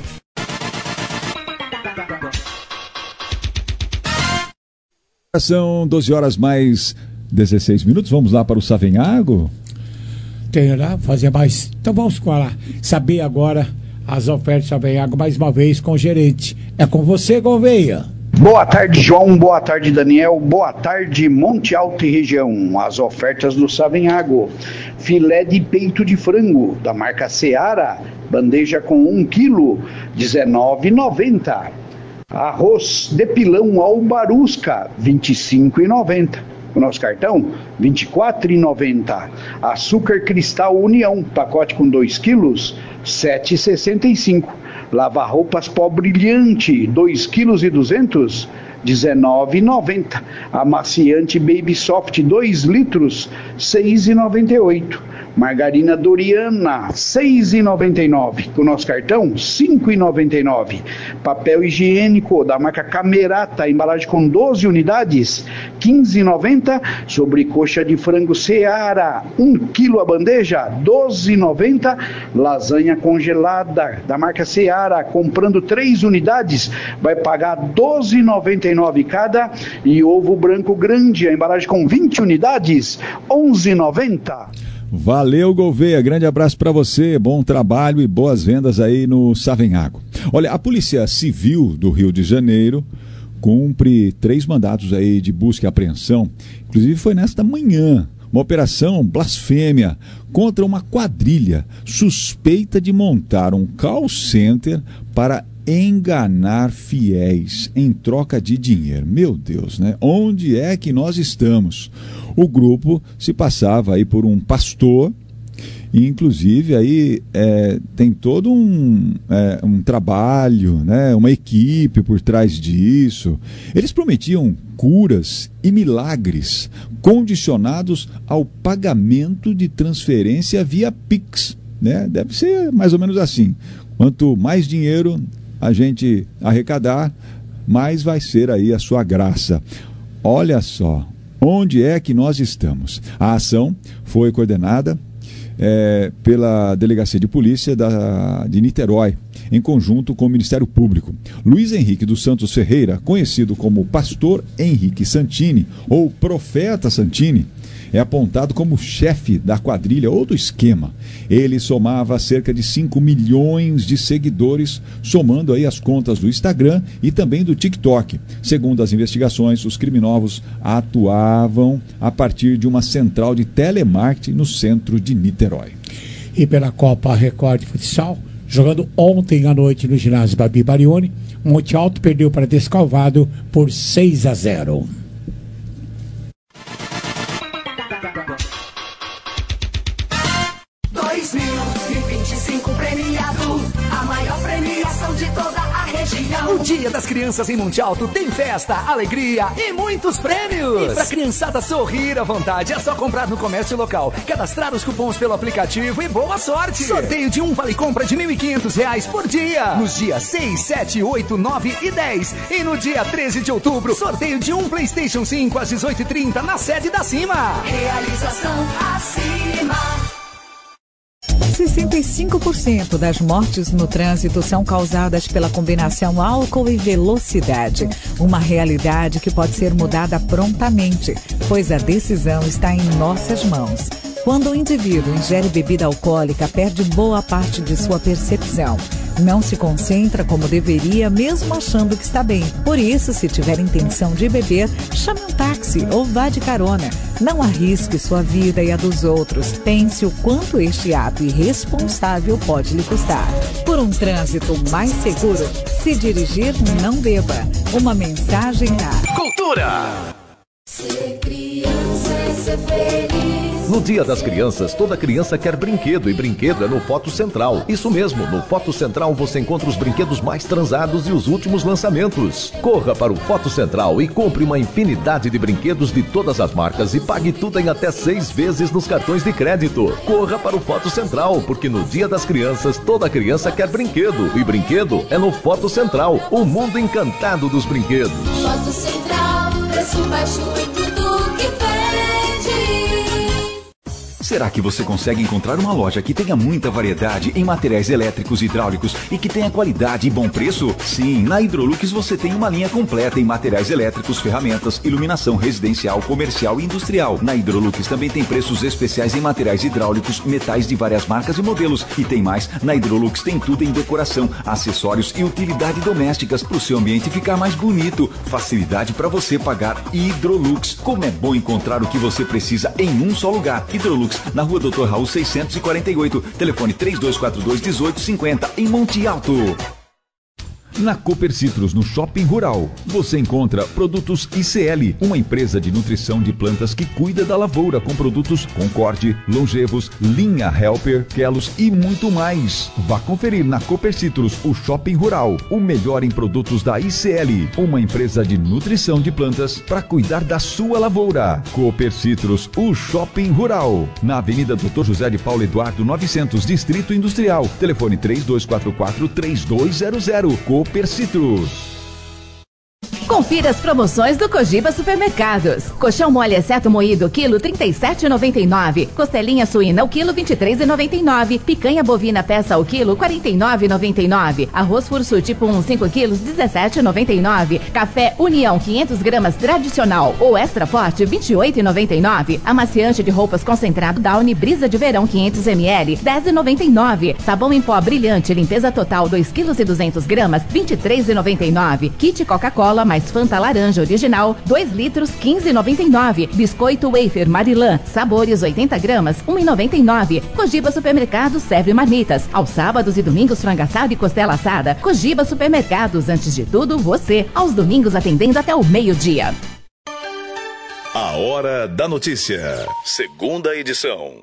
S13: São doze horas mais dezesseis minutos. Vamos lá para o Savenhago?
S4: Tem lá, fazer mais. Então vamos lá. Saber agora as ofertas Savenhago mais uma vez com o gerente. É com você, Gouveia.
S10: Boa tarde, João. Boa tarde, Daniel. Boa tarde, Monte Alto e região. As ofertas do Savenhago: filé de peito de frango da marca Seara, bandeja com um quilo, dezenove reais e noventa centavos. Arroz de pilão albarusca, vinte e cinco reais e noventa centavos. O nosso cartão, vinte e quatro reais e noventa centavos. Açúcar cristal União, pacote com dois quilos, sete reais e sessenta e cinco centavos. Lava-roupas pó brilhante, dois quilos e duzentos, dezenove reais e noventa centavos. Amaciante Baby Soft, dois litros, seis reais e noventa e oito centavos. Margarina Doriana, seis reais e noventa e nove centavos. Com o nosso cartão, cinco reais e noventa e nove centavos. Papel higiênico da marca Camerata, embalagem com doze unidades, quinze reais e noventa centavos. Sobrecoxa de frango Seara, um quilo a bandeja, doze reais e noventa centavos. Lasanha congelada da marca Seara, comprando três unidades, vai pagar doze reais e noventa e nove centavos cada. E ovo branco grande, a embalagem com vinte unidades, onze reais e noventa centavos.
S13: Valeu, Gouveia, grande abraço para você, bom trabalho e boas vendas aí no Savenhago. Olha, a Polícia Civil do Rio de Janeiro cumpre três mandados aí de busca e apreensão, inclusive foi nesta manhã, uma operação blasfêmia contra uma quadrilha suspeita de montar um call center para enganar fiéis em troca de dinheiro. Meu Deus, né? Onde é que nós estamos? O grupo se passava aí por um pastor, e inclusive aí é, tem todo um, é, um trabalho, né? Uma equipe por trás disso. Eles prometiam curas e milagres condicionados ao pagamento de transferência via Pix, né? Deve ser mais ou menos assim. Quanto mais dinheiro a gente arrecadar, mais vai ser aí a sua graça. Olha só, onde é que nós estamos? A ação foi coordenada é, pela Delegacia de Polícia da, de Niterói, em conjunto com o Ministério Público. Luiz Henrique dos Santos Ferreira, conhecido como Pastor Henrique Santini, ou Profeta Santini, é apontado como chefe da quadrilha ou do esquema. Ele somava cerca de cinco milhões de seguidores, somando aí as contas do Instagram e também do TikTok. Segundo as investigações, os criminosos atuavam a partir de uma central de telemarketing no centro de Niterói.
S4: E pela Copa Record de Futsal, jogando ontem à noite no ginásio Babi Barioni, Monte Alto perdeu para Descalvado por seis a zero.
S6: dois mil e vinte e cinco premiado, a maior premiação de toda a região.
S17: O Dia das Crianças em Monte Alto tem festa, alegria e muitos prêmios. E pra criançada sorrir à vontade, é só comprar no comércio local, cadastrar os cupons pelo aplicativo e boa sorte. Sorteio de um vale-compra de mil e quinhentos reais por dia, nos dias seis, sete, oito, nove e dez. E no dia treze de outubro, sorteio de um PlayStation cinco às dezoito e trinta na sede da Cima.
S6: Realização acima.
S18: sessenta e cinco por cento das mortes no trânsito são causadas pela combinação álcool e velocidade. Uma realidade que pode ser mudada prontamente, pois a decisão está em nossas mãos. Quando o indivíduo ingere bebida alcoólica, perde boa parte de sua percepção. Não se concentra como deveria, mesmo achando que está bem. Por isso, se tiver intenção de beber, chame um táxi ou vá de carona. Não arrisque sua vida e a dos outros. Pense o quanto este ato irresponsável pode lhe custar. Por um trânsito mais seguro, se dirigir, não beba. Uma mensagem da
S17: Cultura.
S6: Ser criança é ser feliz.
S11: No Dia das Crianças, toda criança quer brinquedo e brinquedo é no Foto Central. Isso mesmo, no Foto Central você encontra os brinquedos mais transados e os últimos lançamentos. Corra para o Foto Central e compre uma infinidade de brinquedos de todas as marcas e pague tudo em até seis vezes nos cartões de crédito. Corra para o Foto Central, porque no Dia das Crianças, toda criança quer brinquedo. E brinquedo é no Foto Central, o mundo encantado dos brinquedos.
S6: Foto Central, preço baixo em tudo que vende.
S23: Será que você consegue encontrar uma loja que tenha muita variedade em materiais elétricos e hidráulicos e que tenha qualidade e bom preço? Sim, na Hidrolux você tem uma linha completa em materiais elétricos, ferramentas, iluminação residencial, comercial e industrial. Na Hidrolux também tem preços especiais em materiais hidráulicos, metais de várias marcas e modelos. E tem mais, na Hidrolux tem tudo em decoração, acessórios e utilidade domésticas para o seu ambiente ficar mais bonito. Facilidade para você pagar. Hidrolux. Como é bom encontrar o que você precisa em um só lugar. Hidrolux, na rua doutor Raul seiscentos e quarenta e oito, telefone três dois quatro dois, um oito cinco zero, em Monte Alto.
S5: Na Cooper Citrus, no Shopping Rural, você encontra Produtos I C L, uma empresa de nutrição de plantas que cuida da lavoura com produtos Concorde, Longevos, Linha Helper, Kelos e muito mais. Vá conferir na Cooper Citrus, o Shopping Rural, o melhor em produtos da I C L, uma empresa de nutrição de plantas para cuidar da sua lavoura. Cooper Citrus, o Shopping Rural, na Avenida doutor José de Paulo Eduardo novecentos, Distrito Industrial, telefone três dois quatro quatro, três dois zero zero. Cooper Citrus.
S24: Confira as promoções do Cogiba Supermercados. Colchão mole exceto moído, quilo trinta e sete reais e noventa e nove. Costelinha suína, o quilo vinte e três reais e noventa e nove. Picanha bovina peça, o quilo quarenta e nove reais e noventa e nove. Arroz fursu tipo um, cinco quilos, dezessete reais e noventa e nove. Café União, quinhentas gramas tradicional ou extra forte, vinte e oito reais e noventa e nove. Amaciante de roupas concentrado Downy Brisa de Verão, quinhentos mililitros, dez reais e noventa e nove. Sabão em pó brilhante, limpeza total, dois quilos e duzentas gramas, vinte e três reais e noventa e nove. Kit Coca-Cola mais mais Fanta laranja original, dois litros, quinze reais e noventa e nove centavos. Biscoito wafer Marilã, sabores oitenta gramas, um real e noventa e nove centavos. Cogiba Supermercados serve marmitas. Aos sábados e domingos, frango assado e costela assada. Cogiba Supermercados, antes de tudo, você. Aos domingos atendendo até o meio-dia.
S1: A Hora da Notícia, segunda edição.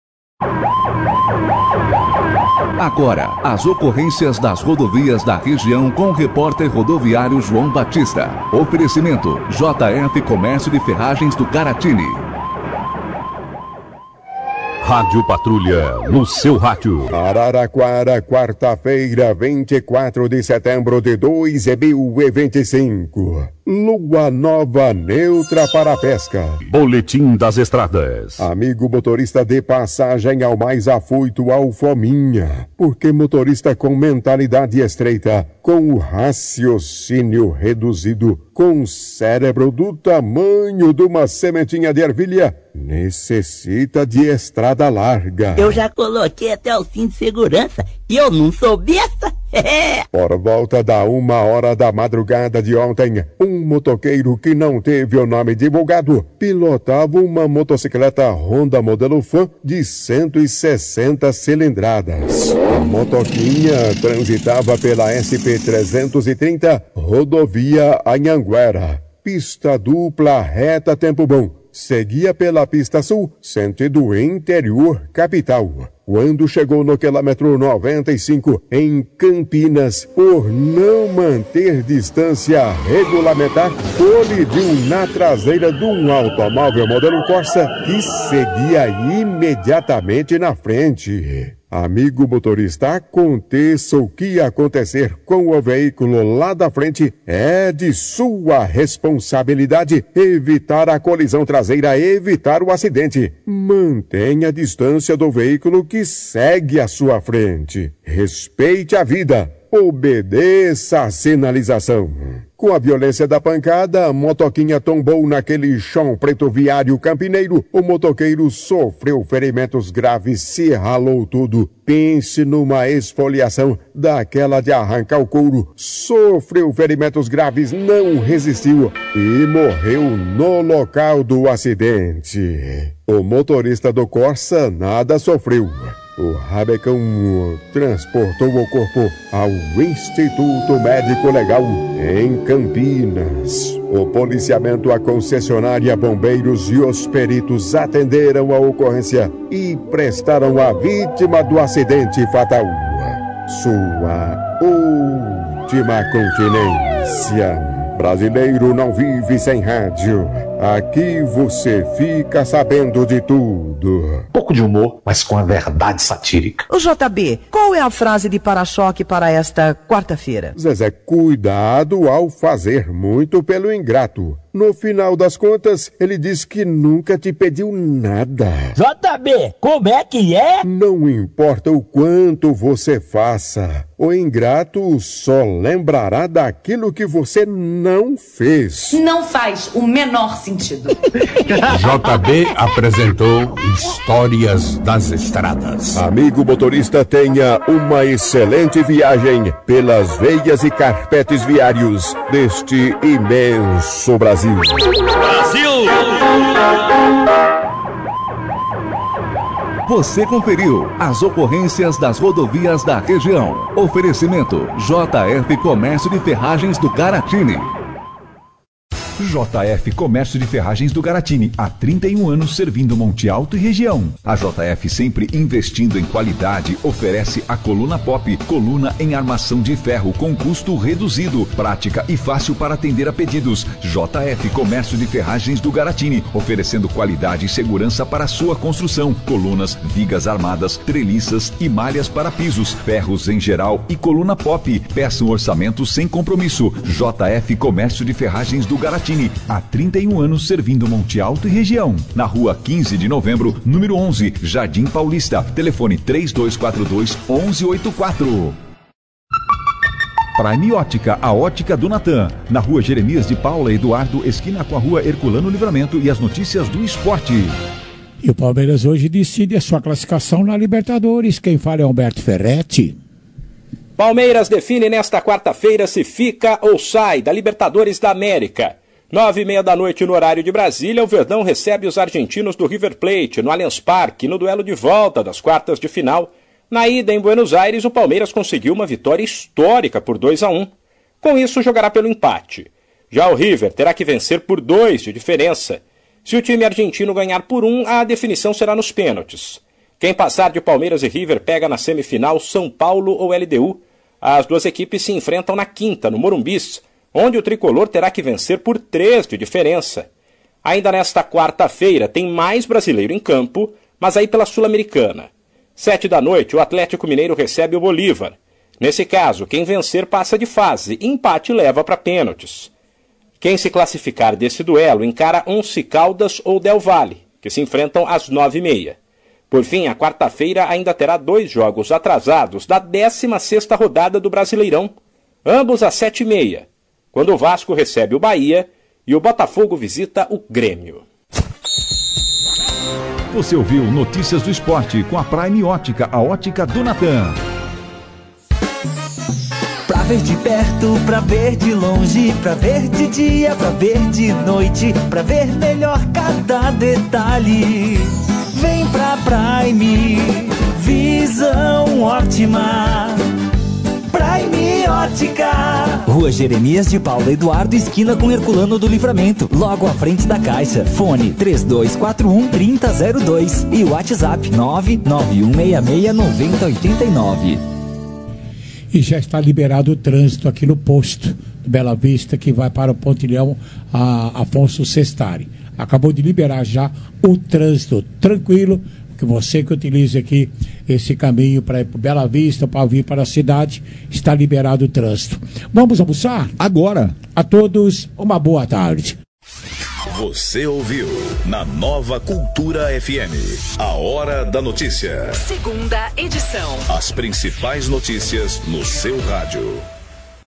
S3: Agora, as ocorrências das rodovias da região com o repórter rodoviário João Batista. Oferecimento J F Comércio de Ferragens do Caratini.
S7: Rádio Patrulha, no seu rádio.
S19: Araraquara, quarta-feira, vinte e quatro de setembro de dois mil e vinte e cinco. Lua nova neutra para a pesca.
S7: Boletim das estradas.
S19: Amigo motorista, de passagem ao mais afoito ao fominha. Porque motorista com mentalidade estreita, com o raciocínio reduzido, com cérebro do tamanho de uma sementinha de ervilha, necessita de estrada larga.
S20: Eu já coloquei até o cinto de segurança e eu não sou besta.
S19: Por volta da uma hora da madrugada de ontem, um motoqueiro que não teve o nome divulgado pilotava uma motocicleta Honda modelo Fan de cento e sessenta cilindradas. A motoquinha transitava pela S P trezentos e trinta, rodovia Anhanguera. Pista dupla reta tempo bom. Seguia pela pista sul, sentido interior capital. Quando chegou no quilômetro noventa e cinco, em Campinas, por não manter distância regulamentar, colidiu na traseira de um automóvel modelo Corsa que seguia imediatamente na frente. Amigo motorista, aconteça o que acontecer com o veículo lá da frente, é de sua responsabilidade evitar a colisão traseira, evitar o acidente. Mantenha a distância do veículo que segue à sua frente. Respeite a vida. Obedeça a sinalização. Com a violência da pancada, a motoquinha tombou naquele chão preto viário campineiro. O motoqueiro sofreu ferimentos graves, se ralou tudo. Pense numa esfoliação daquela de arrancar o couro. Sofreu ferimentos graves, não resistiu e morreu no local do acidente. O motorista do Corsa nada sofreu. O rabecão transportou o corpo ao Instituto Médico Legal em Campinas. O policiamento, a concessionária, bombeiros e os peritos atenderam a ocorrência e prestaram à vítima do acidente fatal sua última continência. Brasileiro não vive sem rádio. Aqui você fica sabendo de tudo.
S25: Pouco de humor, mas com a verdade satírica.
S26: O J B, qual é a frase de para-choque para esta quarta-feira?
S19: Zezé, cuidado ao fazer muito pelo ingrato. No final das contas, ele diz que nunca te pediu nada.
S20: J B, como é que é?
S19: Não importa o quanto você faça, o ingrato só lembrará daquilo que você não fez.
S27: Não faz o menor sentido.
S7: J B apresentou Histórias das Estradas.
S19: Amigo motorista, tenha uma excelente viagem pelas veias e carpetes viários deste imenso Brasil.
S7: Brasil!
S3: Você conferiu as ocorrências das rodovias da região. Oferecimento J F Comércio de Ferragens do Caratini.
S5: J F Comércio de Ferragens do Garatini, há trinta e um anos servindo Monte Alto e região. A J F, sempre investindo em qualidade, oferece a Coluna Pop, coluna em armação de ferro com custo reduzido, prática e fácil para atender a pedidos. J F Comércio de Ferragens do Garatini, oferecendo qualidade e segurança para a sua construção. Colunas, vigas armadas, treliças e malhas para pisos, ferros em geral e Coluna Pop. Peça um orçamento sem compromisso. J F Comércio de Ferragens do Garatini, há trinta e um anos servindo Monte Alto e região. Na rua quinze de novembro, número onze, Jardim Paulista. Telefone três dois quatro dois, um um oito quatro. Prime Ótica, a ótica do Natan. Na rua Jeremias de Paula Eduardo, esquina com a rua Herculano Livramento, e as notícias do esporte.
S4: E o Palmeiras hoje decide a sua classificação na Libertadores. Quem fala é Humberto Ferretti.
S8: Palmeiras define nesta quarta-feira se fica ou sai da Libertadores da América. Nove e meia da noite no horário de Brasília, o Verdão recebe os argentinos do River Plate no Allianz Parque no duelo de volta das quartas de final. Na ida em Buenos Aires, o Palmeiras conseguiu uma vitória histórica por dois a um. Com isso, jogará pelo empate. Já o River terá que vencer por dois de diferença. Se o time argentino ganhar por um, a definição será nos pênaltis. Quem passar de Palmeiras e River pega na semifinal São Paulo ou L D U. As duas equipes se enfrentam na quinta, no Morumbis, onde o tricolor terá que vencer por três de diferença. Ainda nesta quarta-feira tem mais brasileiro em campo, mas aí pela Sul-Americana. Sete da noite, o Atlético Mineiro recebe o Bolívar. Nesse caso, quem vencer passa de fase, empate leva para pênaltis. Quem se classificar desse duelo encara Once Caldas ou Del Valle, que se enfrentam às nove e meia. Por fim, a quarta-feira ainda terá dois jogos atrasados da décima sexta rodada do Brasileirão, ambos às sete e meia, quando o Vasco recebe o Bahia e o Botafogo visita o Grêmio.
S5: Você ouviu Notícias do Esporte com a Prime Ótica, a ótica do Natan.
S17: Pra ver de perto, pra ver de longe, pra ver de dia, pra ver de noite, pra ver melhor cada detalhe. Vem pra Prime, visão ótima. Prime Ótica. Rua Jeremias de Paula Eduardo, esquina com Herculano do Livramento, logo à frente da Caixa. Fone três dois quatro um, três zero zero dois e o WhatsApp nove nove um seis seis nove zero oito nove.
S4: E já está liberado o trânsito aqui no posto do Bela Vista, que vai para o Pontilhão a Afonso Sestari. Acabou de liberar já o trânsito tranquilo, que você que utiliza aqui esse caminho para ir para Bela Vista, para vir para a cidade, está liberado o trânsito. Vamos almoçar?
S13: Agora.
S4: A todos, uma boa tarde.
S1: Você ouviu na Nova Cultura F M, a Hora da Notícia.
S2: Segunda edição.
S1: As principais notícias no seu rádio.